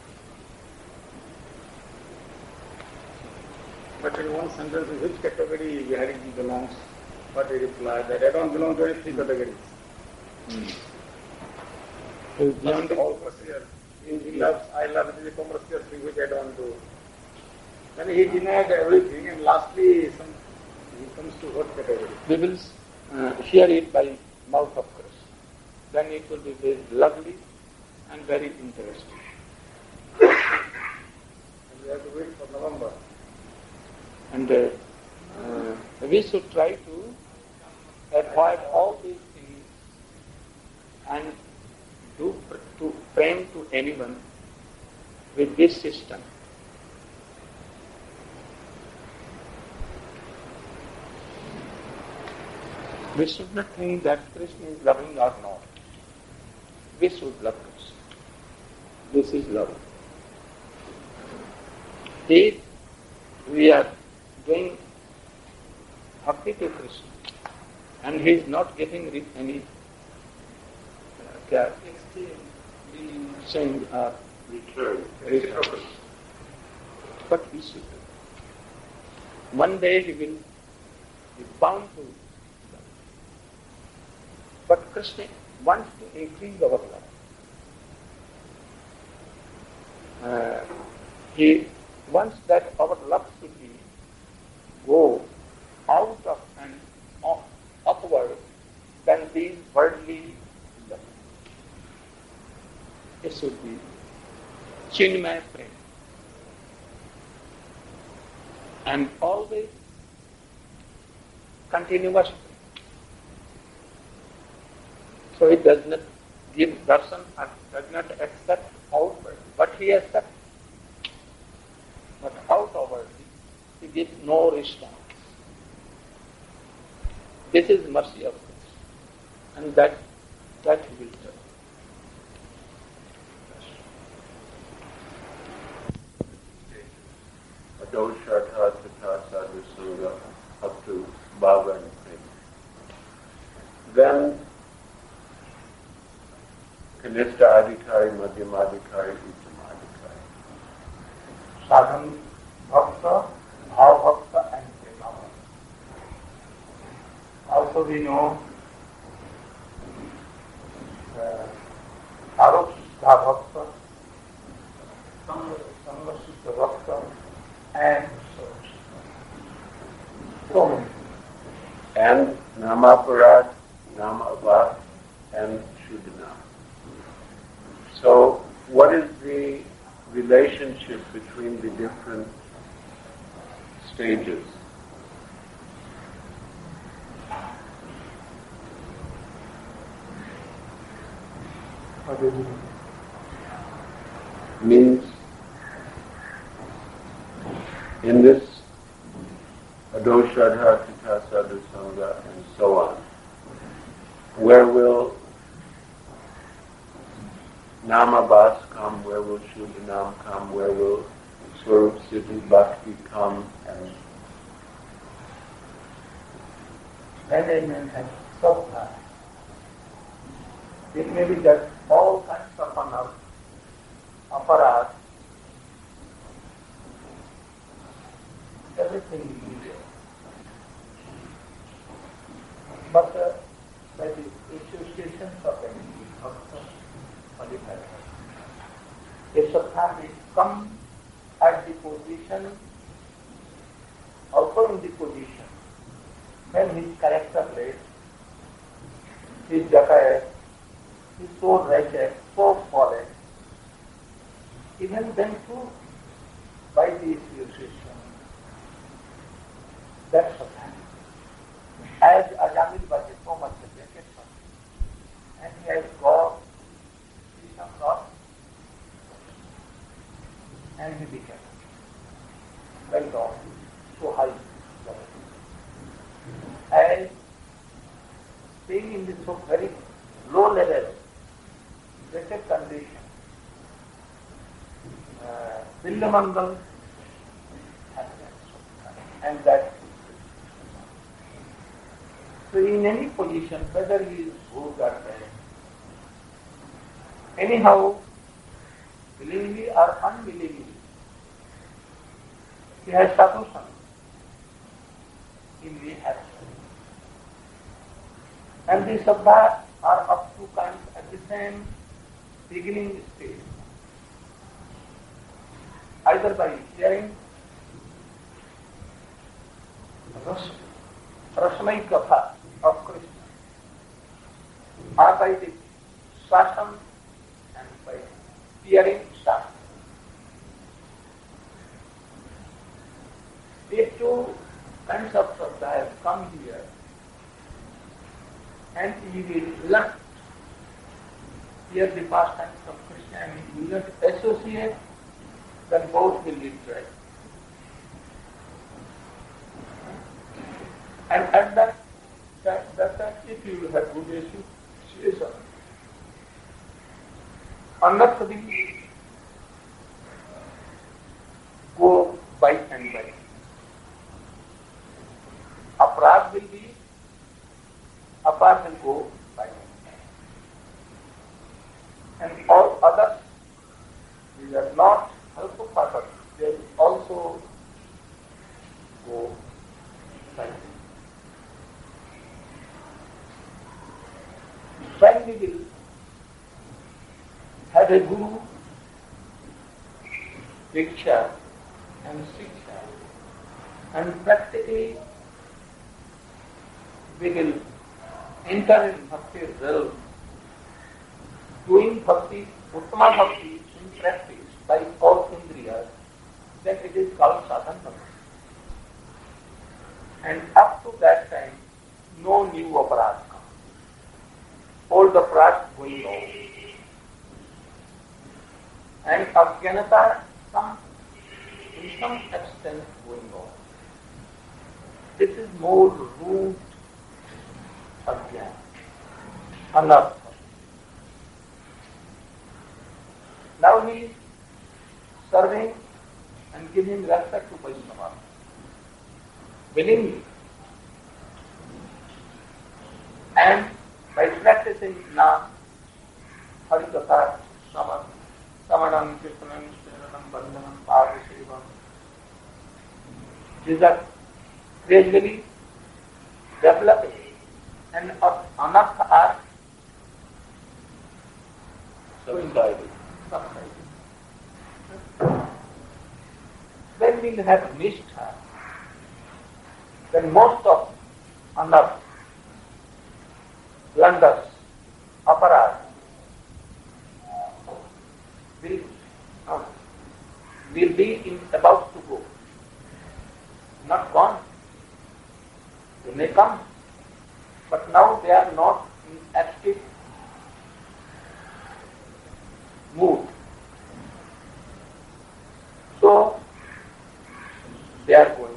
But in one sentence, which category Vihari belongs? What he replied that I don't belong to any 3 categories. Beyond all procedure. He loves, I love, it is a commercial thing which I don't do. Then he denied everything and lastly he comes to what category? We will hear it by mouth of Krishna. Then it will be very lovely and very interesting. And we have to wait for November. And we should try to avoid all these things and to frame to anyone with this system. We should not think that Krishna is loving or not. We should love Krishna. This is love. If we are doing bhakti to Krishna and he is not getting any saying return. but we should do. One day he will be bound to love. But Krishna wants to increase our love. He wants that our love should be go out of and upward than these worldly love. It should be Chinmay Prem. And always continuous. So he does not give darshan and does not accept outward, but he accepts. But outward, he gives no response. This is mercy of Krishna, and that he will do. Adoshatha Tata Sadhu Sangha up to Bhava and Prema. Then Kanishta Adhikari, Madhyama Adhikari, Uttama Adhikari. Sadhan Bhakta, Bhav Bhakta and Prema Bhakta. Also we know Arupsha Bhakta, Sangasita Bhakta, and so many. And Namaparad, Namabhat, and Shuddhanam. So what is the relationship between the different stages? Means in this Adoshadha, Tita, Sadhu, Sangha, and so on, where will Namabhas come, where will Shuddhanam come, where will Swarup Siddhi Bhakti come, and management and supply. It may be that all kinds of aparat, everything will be there. But that is associations of energy, bhakta, modified. A Sattva will come at the position, also in the position, when his character led, his jakayat, is so wretched, so fallen, even then too, by the association, that's what happened. As Ajamil was so much rejected from him, and he has got some loss, and he became well known, so high level. As being in this so very low level, wretched condition, Billamandal happened, and that. So in any position, whether he is good or bad, anyhow, willingly or unwillingly, he has sadhusana. He may have sadhusana. And these sabha are of two kinds at the same beginning stage. Either by hearing Rasmai Katha of Krishna, or by the Shasam and by hearing Shasam. These two kinds of Shraddha have come here, and he will not hear the pastimes of Krishna, and he will not associate then both will lead right. And at that time, if you will have good association, Anarth will go by and by. Aparad will be, Apar will go by and by. And all others, these are not helpful purpose, they will also go by and by. When we will have a guru, diksha and shiksha, and practically we will enter in bhakti realm, doing bhakti, uttama bhakti in practice by all indriyas, then it is called sadhana bhakti. And up to that time, no new aparad comes. All the aparad going on. And ajnanata in some extent going on. This is more root ajnana, anartha. Now he is serving and giving respect to Vaishnava willingly. And by practicing Nam, Harikatha, Samanam, Kirtanam, Sriranam, Bandhanam, Pavashivam, these are gradually developing, and anartha are subsiding. When we have nishtha, then most of anartha, blunders, aparad will be about to go, not gone. They may come, but now they are not in active mood. So they are going.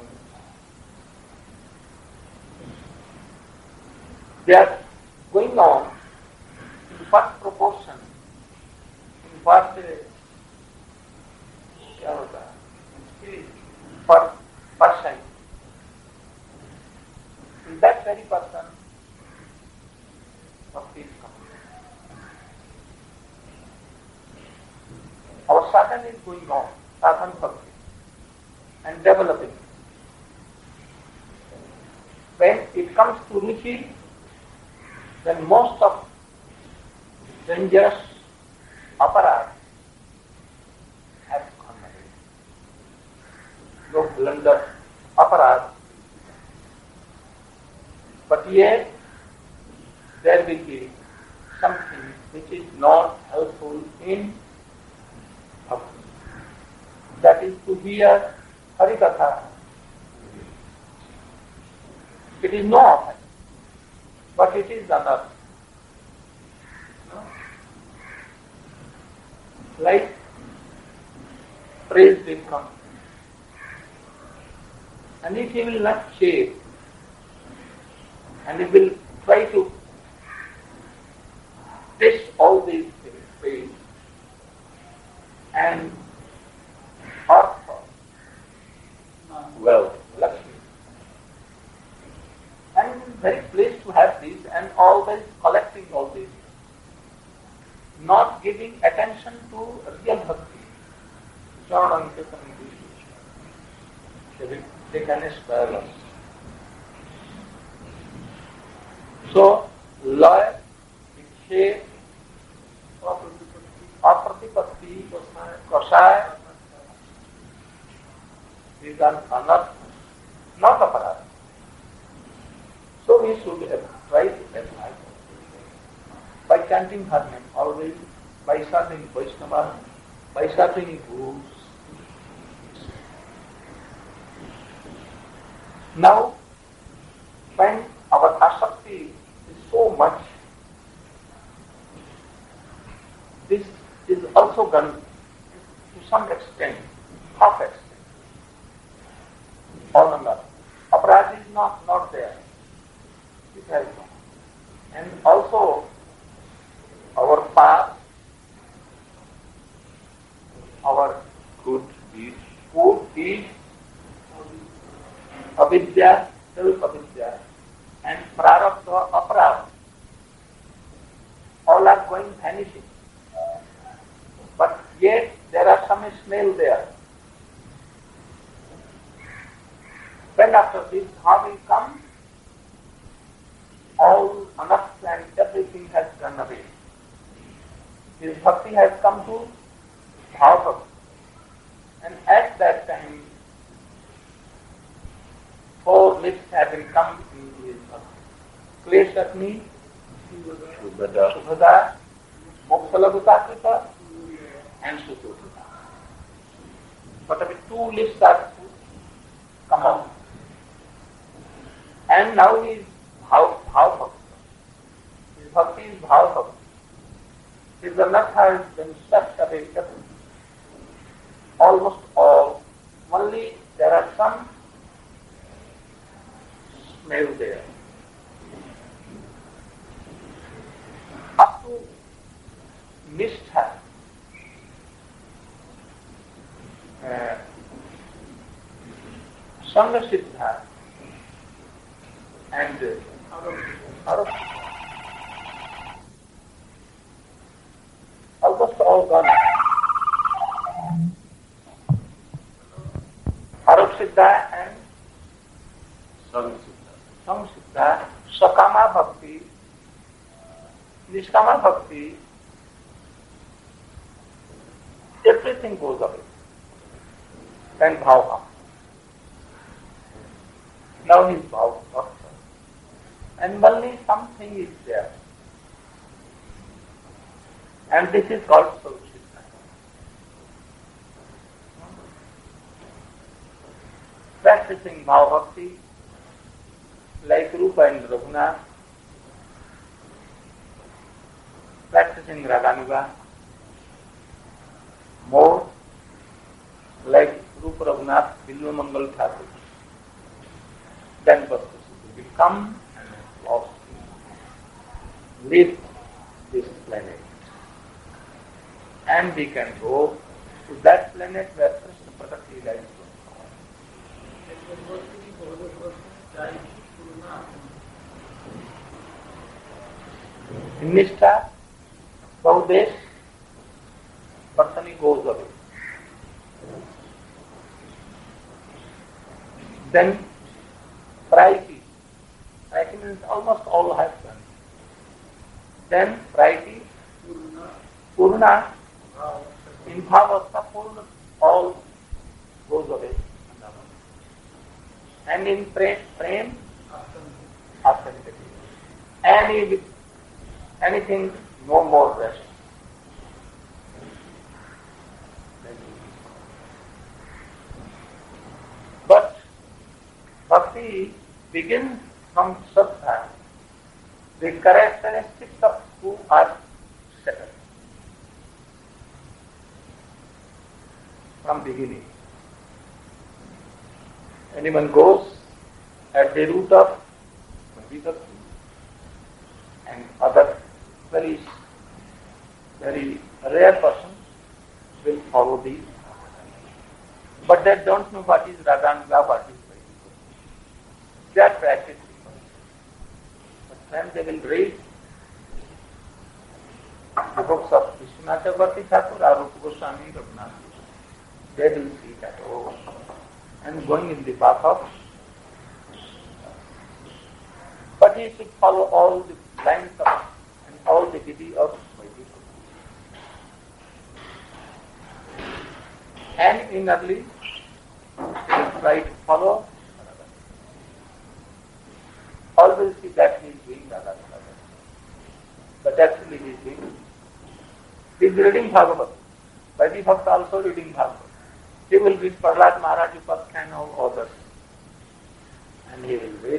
They are going on in what proportion, in what person. In that very person, bhakti is coming. Our sadhana is going on, sadhana bhakti, and developing. When it comes to ruchi, then most of dangerous aparad have gone away. No blunder aparad. But yet, there will be something which is not helpful in bhakti. That is to hear Harikatha. It is no offense, but it is another. No? Like praise will come. And if he will not share, and he will try to test all these things, praise and artha, wealth, Lakshmi. I am very pleased to have these and always collecting all these, not giving attention to real bhakti. They can spoil us. So, lay, vikshe, apratipatti, kosai, these are anartha, not aparadha. So we should try to apply by chanting her name always, by serving Vaishnava, by serving gurus. Now, when our asakti is so much, this is also done to some extent half extent. All number. Aparadha is not there. It has gone. And also our past, our good deeds, avidya, self-avidya, and prarabdha, aparabdha, all are going vanishing. But yet there are some smell there. When after this how will come, all anarthas and everything has gone away. His bhakti has come to bhava. And at that time, 4 lips have been come into his bhakti. Kleshatni, Shubhada, Moksalabhutakrita, and Sutukrita. But the 2 lips are to come out. And now he is bhava bhakti. His bhakti is bhava bhakti. His anartha has been swept away everything. Almost all. Only there are some smell there. Up to nishtha, Sangha Siddha, and almost all gone. Siddha and Samsiddha, Sakama Bhakti, Nishkama Bhakti, everything goes away. Then Bhava. Now he is Bhava Bhakta. And only something is there. And this is called Samsiddha. Practicing Bhava Bhakti, like Rupa and Raghunath, practicing Raganuga, more like Rupa Raghunath, Bilva Mangal Thakur, then Bhakti will become and lost, leave this planet. And we can go to that planet where Krishna Patakli lies. In Nishtha, Baudesh, person goes away. Then Praiti. Praiti means almost all have done. Then Praiti, Purna, in Bhavastha, Purna, all goes away. And in Prem, authenticity. Anything, no more rest. But Bhakti begins from Sattva, the characteristics of who are settled from beginning. Anyone goes at the root of Bhakti and other very rare persons will follow these. But they don't know what is Raganuga, what is Vaidika. They are practicing. But when they will read the books of Vishwanath Chakravarti Thakur or Rupa Goswami, Raghunath, they will see that, oh, and going in the path of. But he should follow all the lines of and all the viddhi of Vaidika. And innerly, he will try to follow Radha. Always see that he is doing Radha. But actually he is reading Bhagavad. Vaidika Bhakta also reading Bhagavad. He will read Prahlad Maharaj Upakhya and all others. And he will read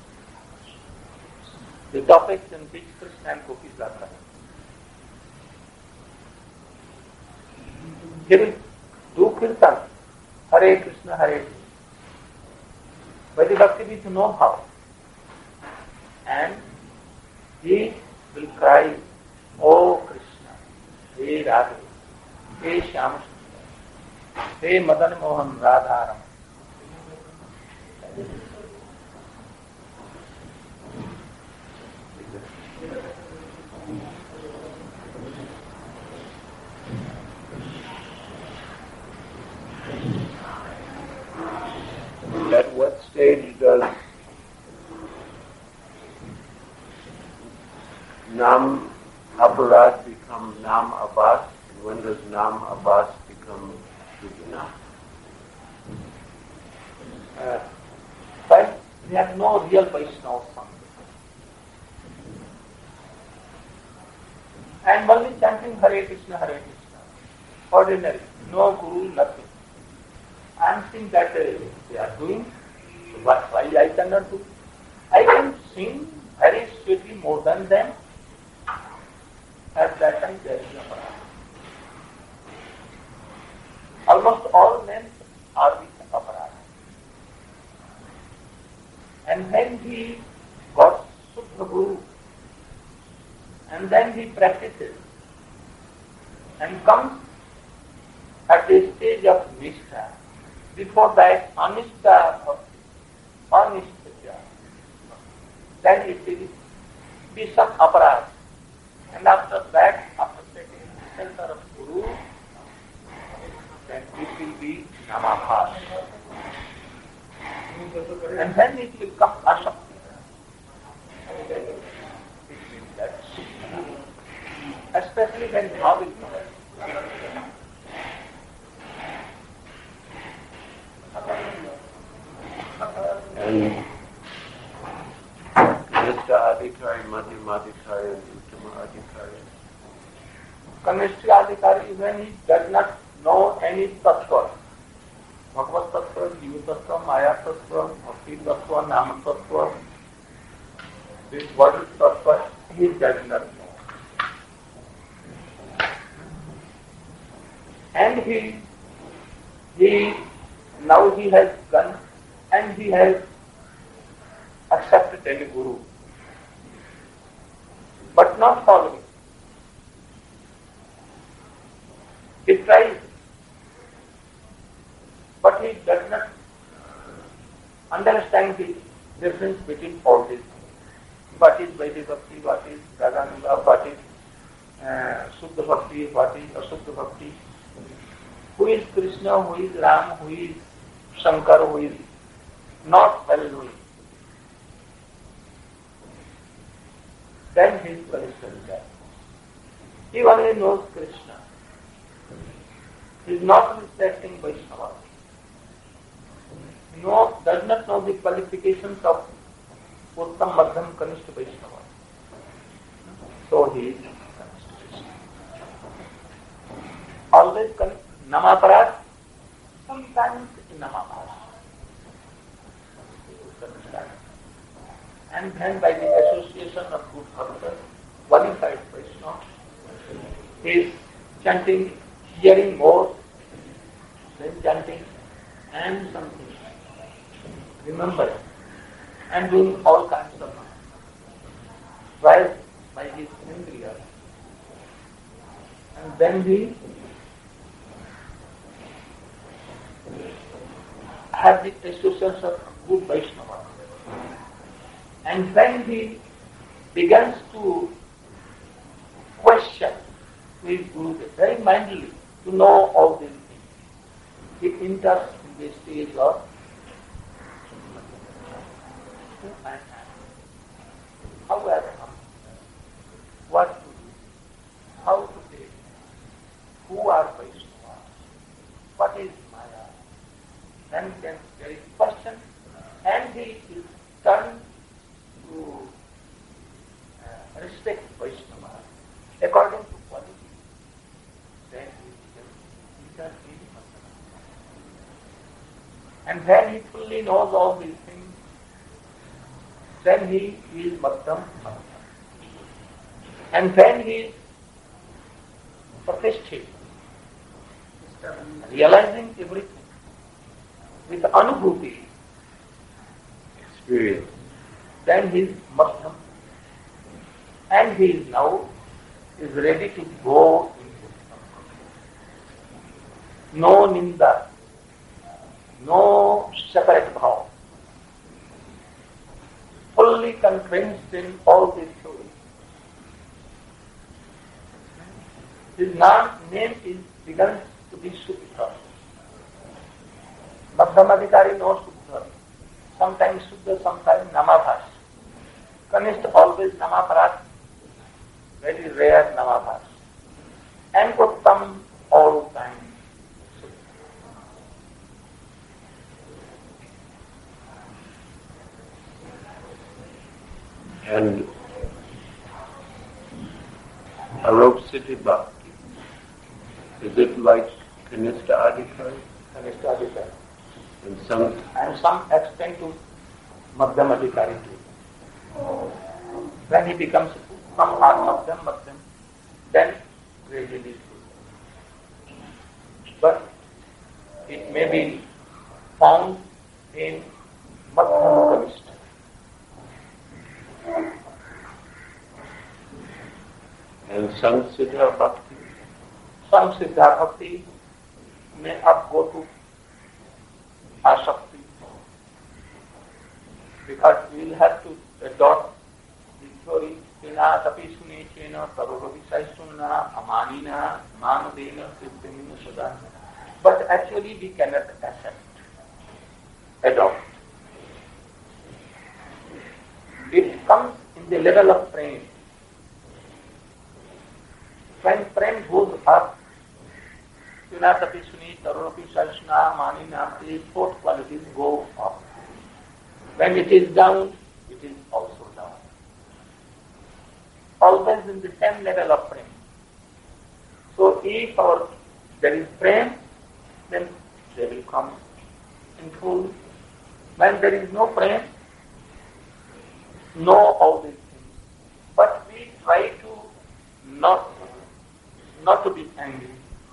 the topics in which Krishna and Gopis are coming. He will do kirtan. Hare Krishna, Hare Krishna. Vaidhi Bhakti with no bhava. And he will cry, "Oh Krishna, He Radhe, He Shyam Sundar, He Madan Mohan Radharam." At what stage does Nam Aparad become Nam Abbas, and when does Nam Abbas become Shubha? When we have no real Vaishnava song. And only chanting Hare Krishna, Hare Krishna. Ordinary, no guru, nothing. I am seeing that they are doing, so why I cannot do? I can sing very sweetly more than them. At that time there is no problem. Almost all men are with aparad. And when he got Suddha Guru, and then he practices, and comes at the stage of Nishtha. Before that, Anishta Bhakti, then it will be some aparad. And after that, after taking the shelter of Guru, then it will be Namabhas. And then it will come Ashakti. It means that especially when how it comes. And Kanishta Adhikari, Madhyama Adhikari, and Uttama Adhikari. Kanishta Adhikari, when he does not know any tattva, Bhagavad tattva, Jiva tattva, Maya tattva, Bhakti tattva, Nama tattva, this world tattva, he does not know. And now he has gone and he has accepted any guru, but not following. He tries, but he does not understand the difference between all these things. What is Vaidhi Bhakti, what is Raganula, what is Suddha Bhakti, what is Asuddha Bhakti, who is Krishna, who is Ram, who is Shankar, who is not well knowing. Then his Kalista is there. He only knows Krishna. He is not respecting Vaishnava. He does not know the qualifications of Uttam, Madhyam, Kanishta Vaishnava. So he is Kanishta. Always Namaparad, sometimes Namapad. And then by the association of good bhaktas, qualified Vaishnava, he is chanting, hearing more than chanting, and something, remembering, and doing all kinds of trials by his indriyas. And then he have the association of good Vaishnava. And when he begins to question his Guru very mindfully to know all these things, he enters in the stage of who I am, how I am, what to do, how to take, who are Vaishnavas, what is Maya. Then there is question, and he is turned to respect Vaishnava according to quality. Then he becomes and when he fully knows all these things, then he is Madhyam. And when he is Pratisthit, realizing everything, with anubhuti, experience, then he is madhyam. And he is now ready to go into no ninda, no separate bhav, fully convinced in all these theories. His name is begun to be Suddha. Madhyamadhikari knows Suddha. Sometimes Suddha, sometimes Namabhas. Kanishta always Namaparat, very rare Namabhas. And Uttam all time. And Arop-Siddhi Bhakti, is it like Kanishta Adhikari? Kanishta Adhikari. And some extend to Madhyamadhikari too. When he becomes some are Madhyam, then gradually. But it may be found in Madhyam Kanishta. And Samsiddha Bhakti? Samsiddha Bhakti may up go to Asakti, because we will have to adopt the theory Tina Tapi Sune Chena Tarovi Saisuna Amanina Manadena Siddhamina Sudana. But actually we cannot adopt. It comes in the level of prem. When prem goes up, Tunatapi Suni, Taropi Saisuna, Manina, these fourth qualities go up. When it is down, it is also down. Always in the same level of prem. So if there is prem, then they will come in full. When there is no prem, know all these things. But we try to not to be angry.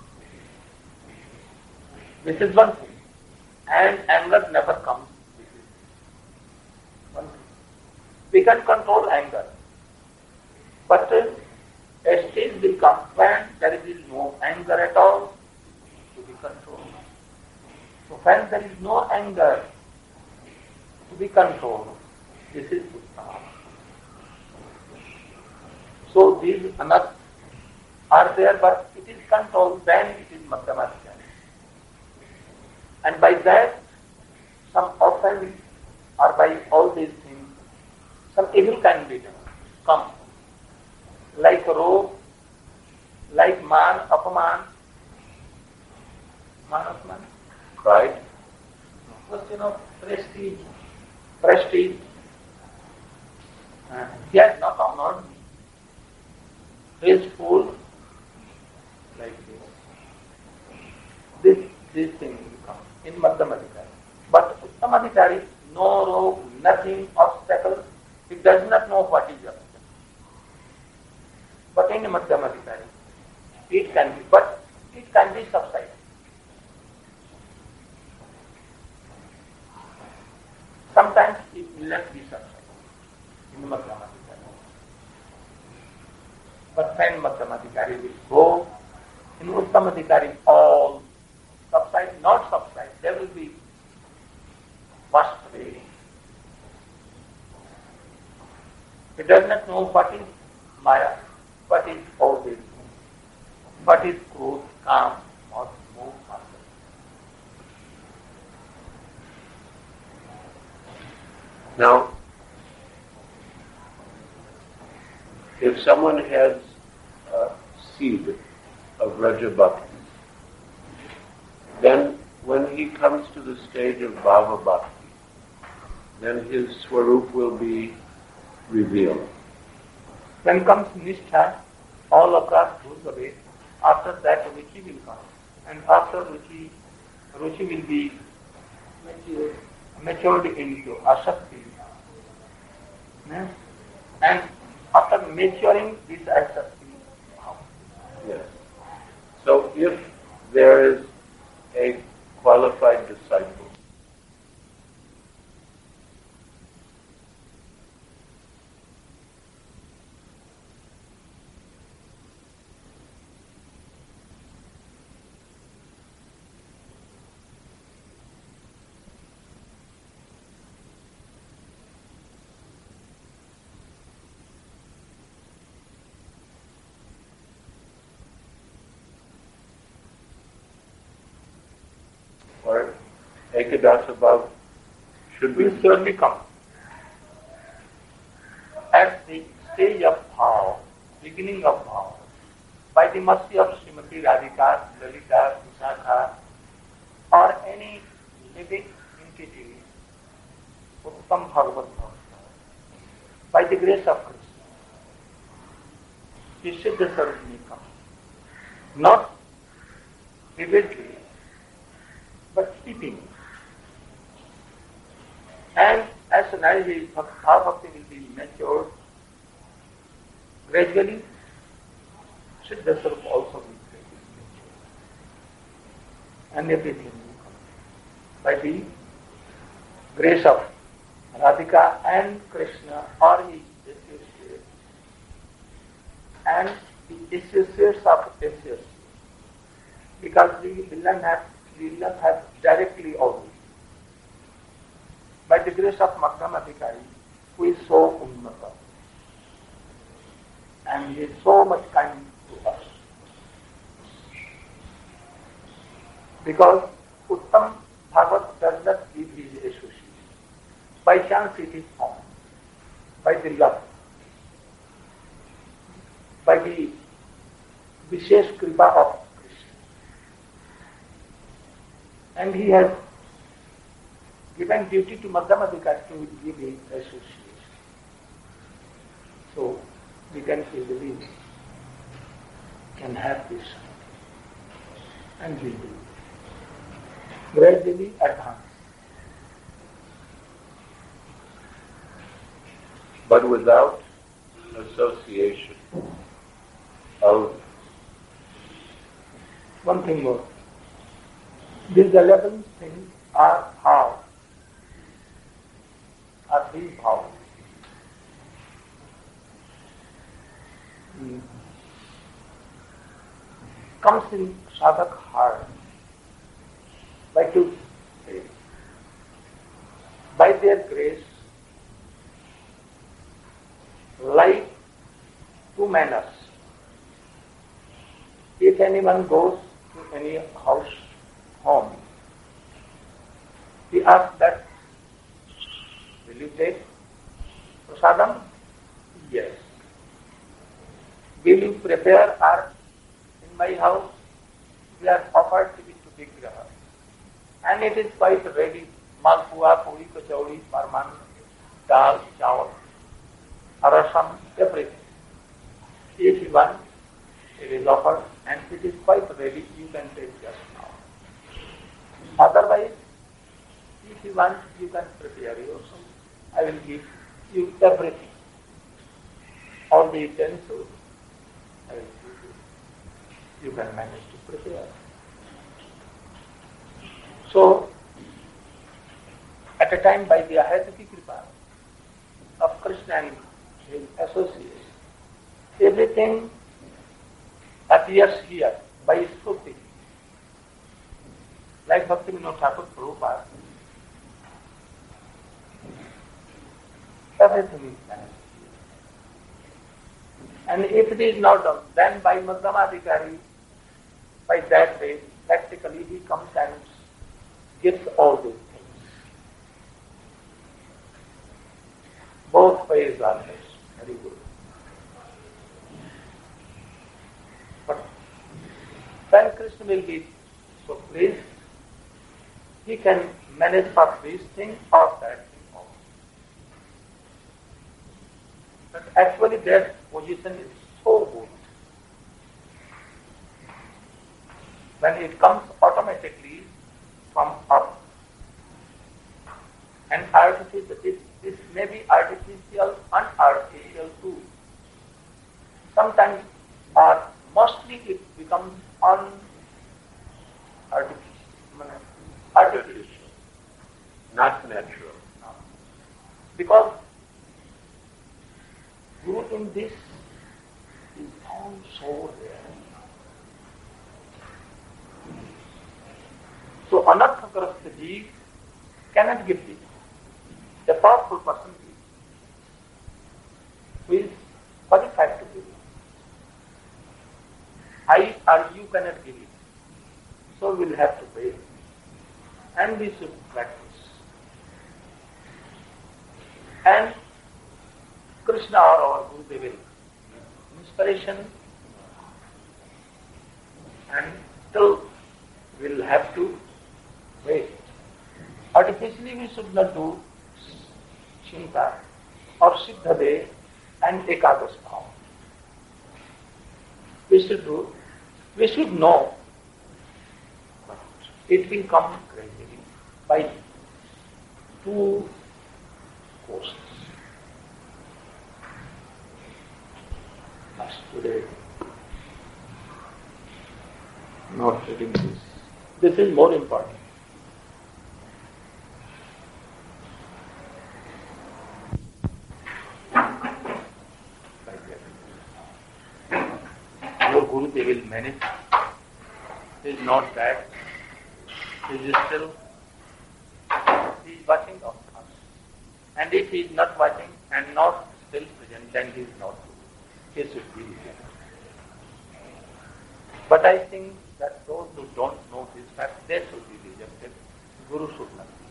This is one thing. And anger never comes. This is one thing. We can control anger. But a stage will come when there is no anger at all to be controlled. So when there is no anger to be controlled, this is Uttama. So these anath are there, but it is controlled, then it is Madhyamadhikari. And by that, some offense, or by all these things, some evil can be done. Come. Like rope, like man, apaman. Man, apaman. Pride? Question of prestige. Prestige. He has not honored me. He is full. Like this. This thing will come in Madhyamadhikari. But Uttamadhikari, no rope, nothing, obstacle. He does not know what is obstacle. But in Madhyamadhikari, it can be subsided. Sometimes it will not be subsided in Madhyamadhikari. But when Madhyamadhikari will go, in Uttamadhikari all subside, not subside, there will be vast way. He does not know what is Maya, what is all this, what is growth, calm, or move faster. Now, if someone has a seed of Raja Bhakti, then when he comes to the stage of Bhava Bhakti, then his Swarup will be revealed. When comes Nishtha, all across goes away. After that, Ruchi will come. And after Ruchi will be matured into Asakti. And after maturing this Asakti, Yes. So if there is a qualified disciple or Ekadasa Bhav should be will surely come. At the stage of bhav, beginning of bhav, by the mercy of Srimati Radhika, Lalita, Vishakha, or any living entity, Uttam Bhagavad Bhakta, by the grace of Krishna, the Siddha Sarvini comes. Not vividly, but sleeping. And as soon as his bhakti will be matured, gradually, Siddha Sarup also will be matured. And everything will come by the grace of Radhika and Krishna or his associates and the associates of associates. Because we will not have directly always. By the grace of Madhyam Adhikari, who is so unnata, and he is so much kind to us. Because Uttam Bhagavat does not give his association. By chance it is found, by the love, by the Vishesh Kripa of Krishna. And he has given duty to Madhyam Adhikari to give his association. So we can easily can have this and we will gradually advance. but without association of one thing more. These 11 things are how? Are these how? Comes in sadhak heart by two ways. By their grace, like two manners. If anyone goes to any house, home, he asks that, will you take prasadam? Yes. Will you prepare or in my house we are offered to be to Vigraha. And it is quite ready. Malpua, puri, kachori, parman, dal, chawal, arasam, everything. If you want, it is offered and it is quite ready, you can take just now. Otherwise, if you want, you can prepare yourself. I will give you everything. All the utensils, I will give you. You can manage to prepare. So, at a time by the Ahayataki Kripa of Krishna and his associates, everything appears here by Shruti. Like Bhaktivinoda Thakur Prabhupada, everything is managed. And if it is not done, then by Madhyamadhikari, by that way, practically he comes and gives all these things. Both ways are nice, very good. But when Krishna will be so pleased, he can manage for this thing or that thing also. But actually their position is so good. When it comes automatically from up. And artificial, this may be artificial, unartificial too. Sometimes or mostly it becomes artificial, not natural. Because Guru in this is found so rare. So Anarthagrasta Jeev cannot give this. A powerful person who is qualified to give it. I or you cannot give it. So we will have to pay. and we should practice. And Krishna or our Gurudev will inspiration, and still we'll have to wait. Artificially we should not do Chinta or Siddhade and Ekadas Bhava. We should know, but it will come gradually by two courses. As today, not reading this. This is more important. Your Guru, they will manage. It is not that. He is still, he is watching of us. And if he is not watching and not still present, then he is not good. He should be rejected. But I think that those who don't know this fact, they should be rejected. Guru should not.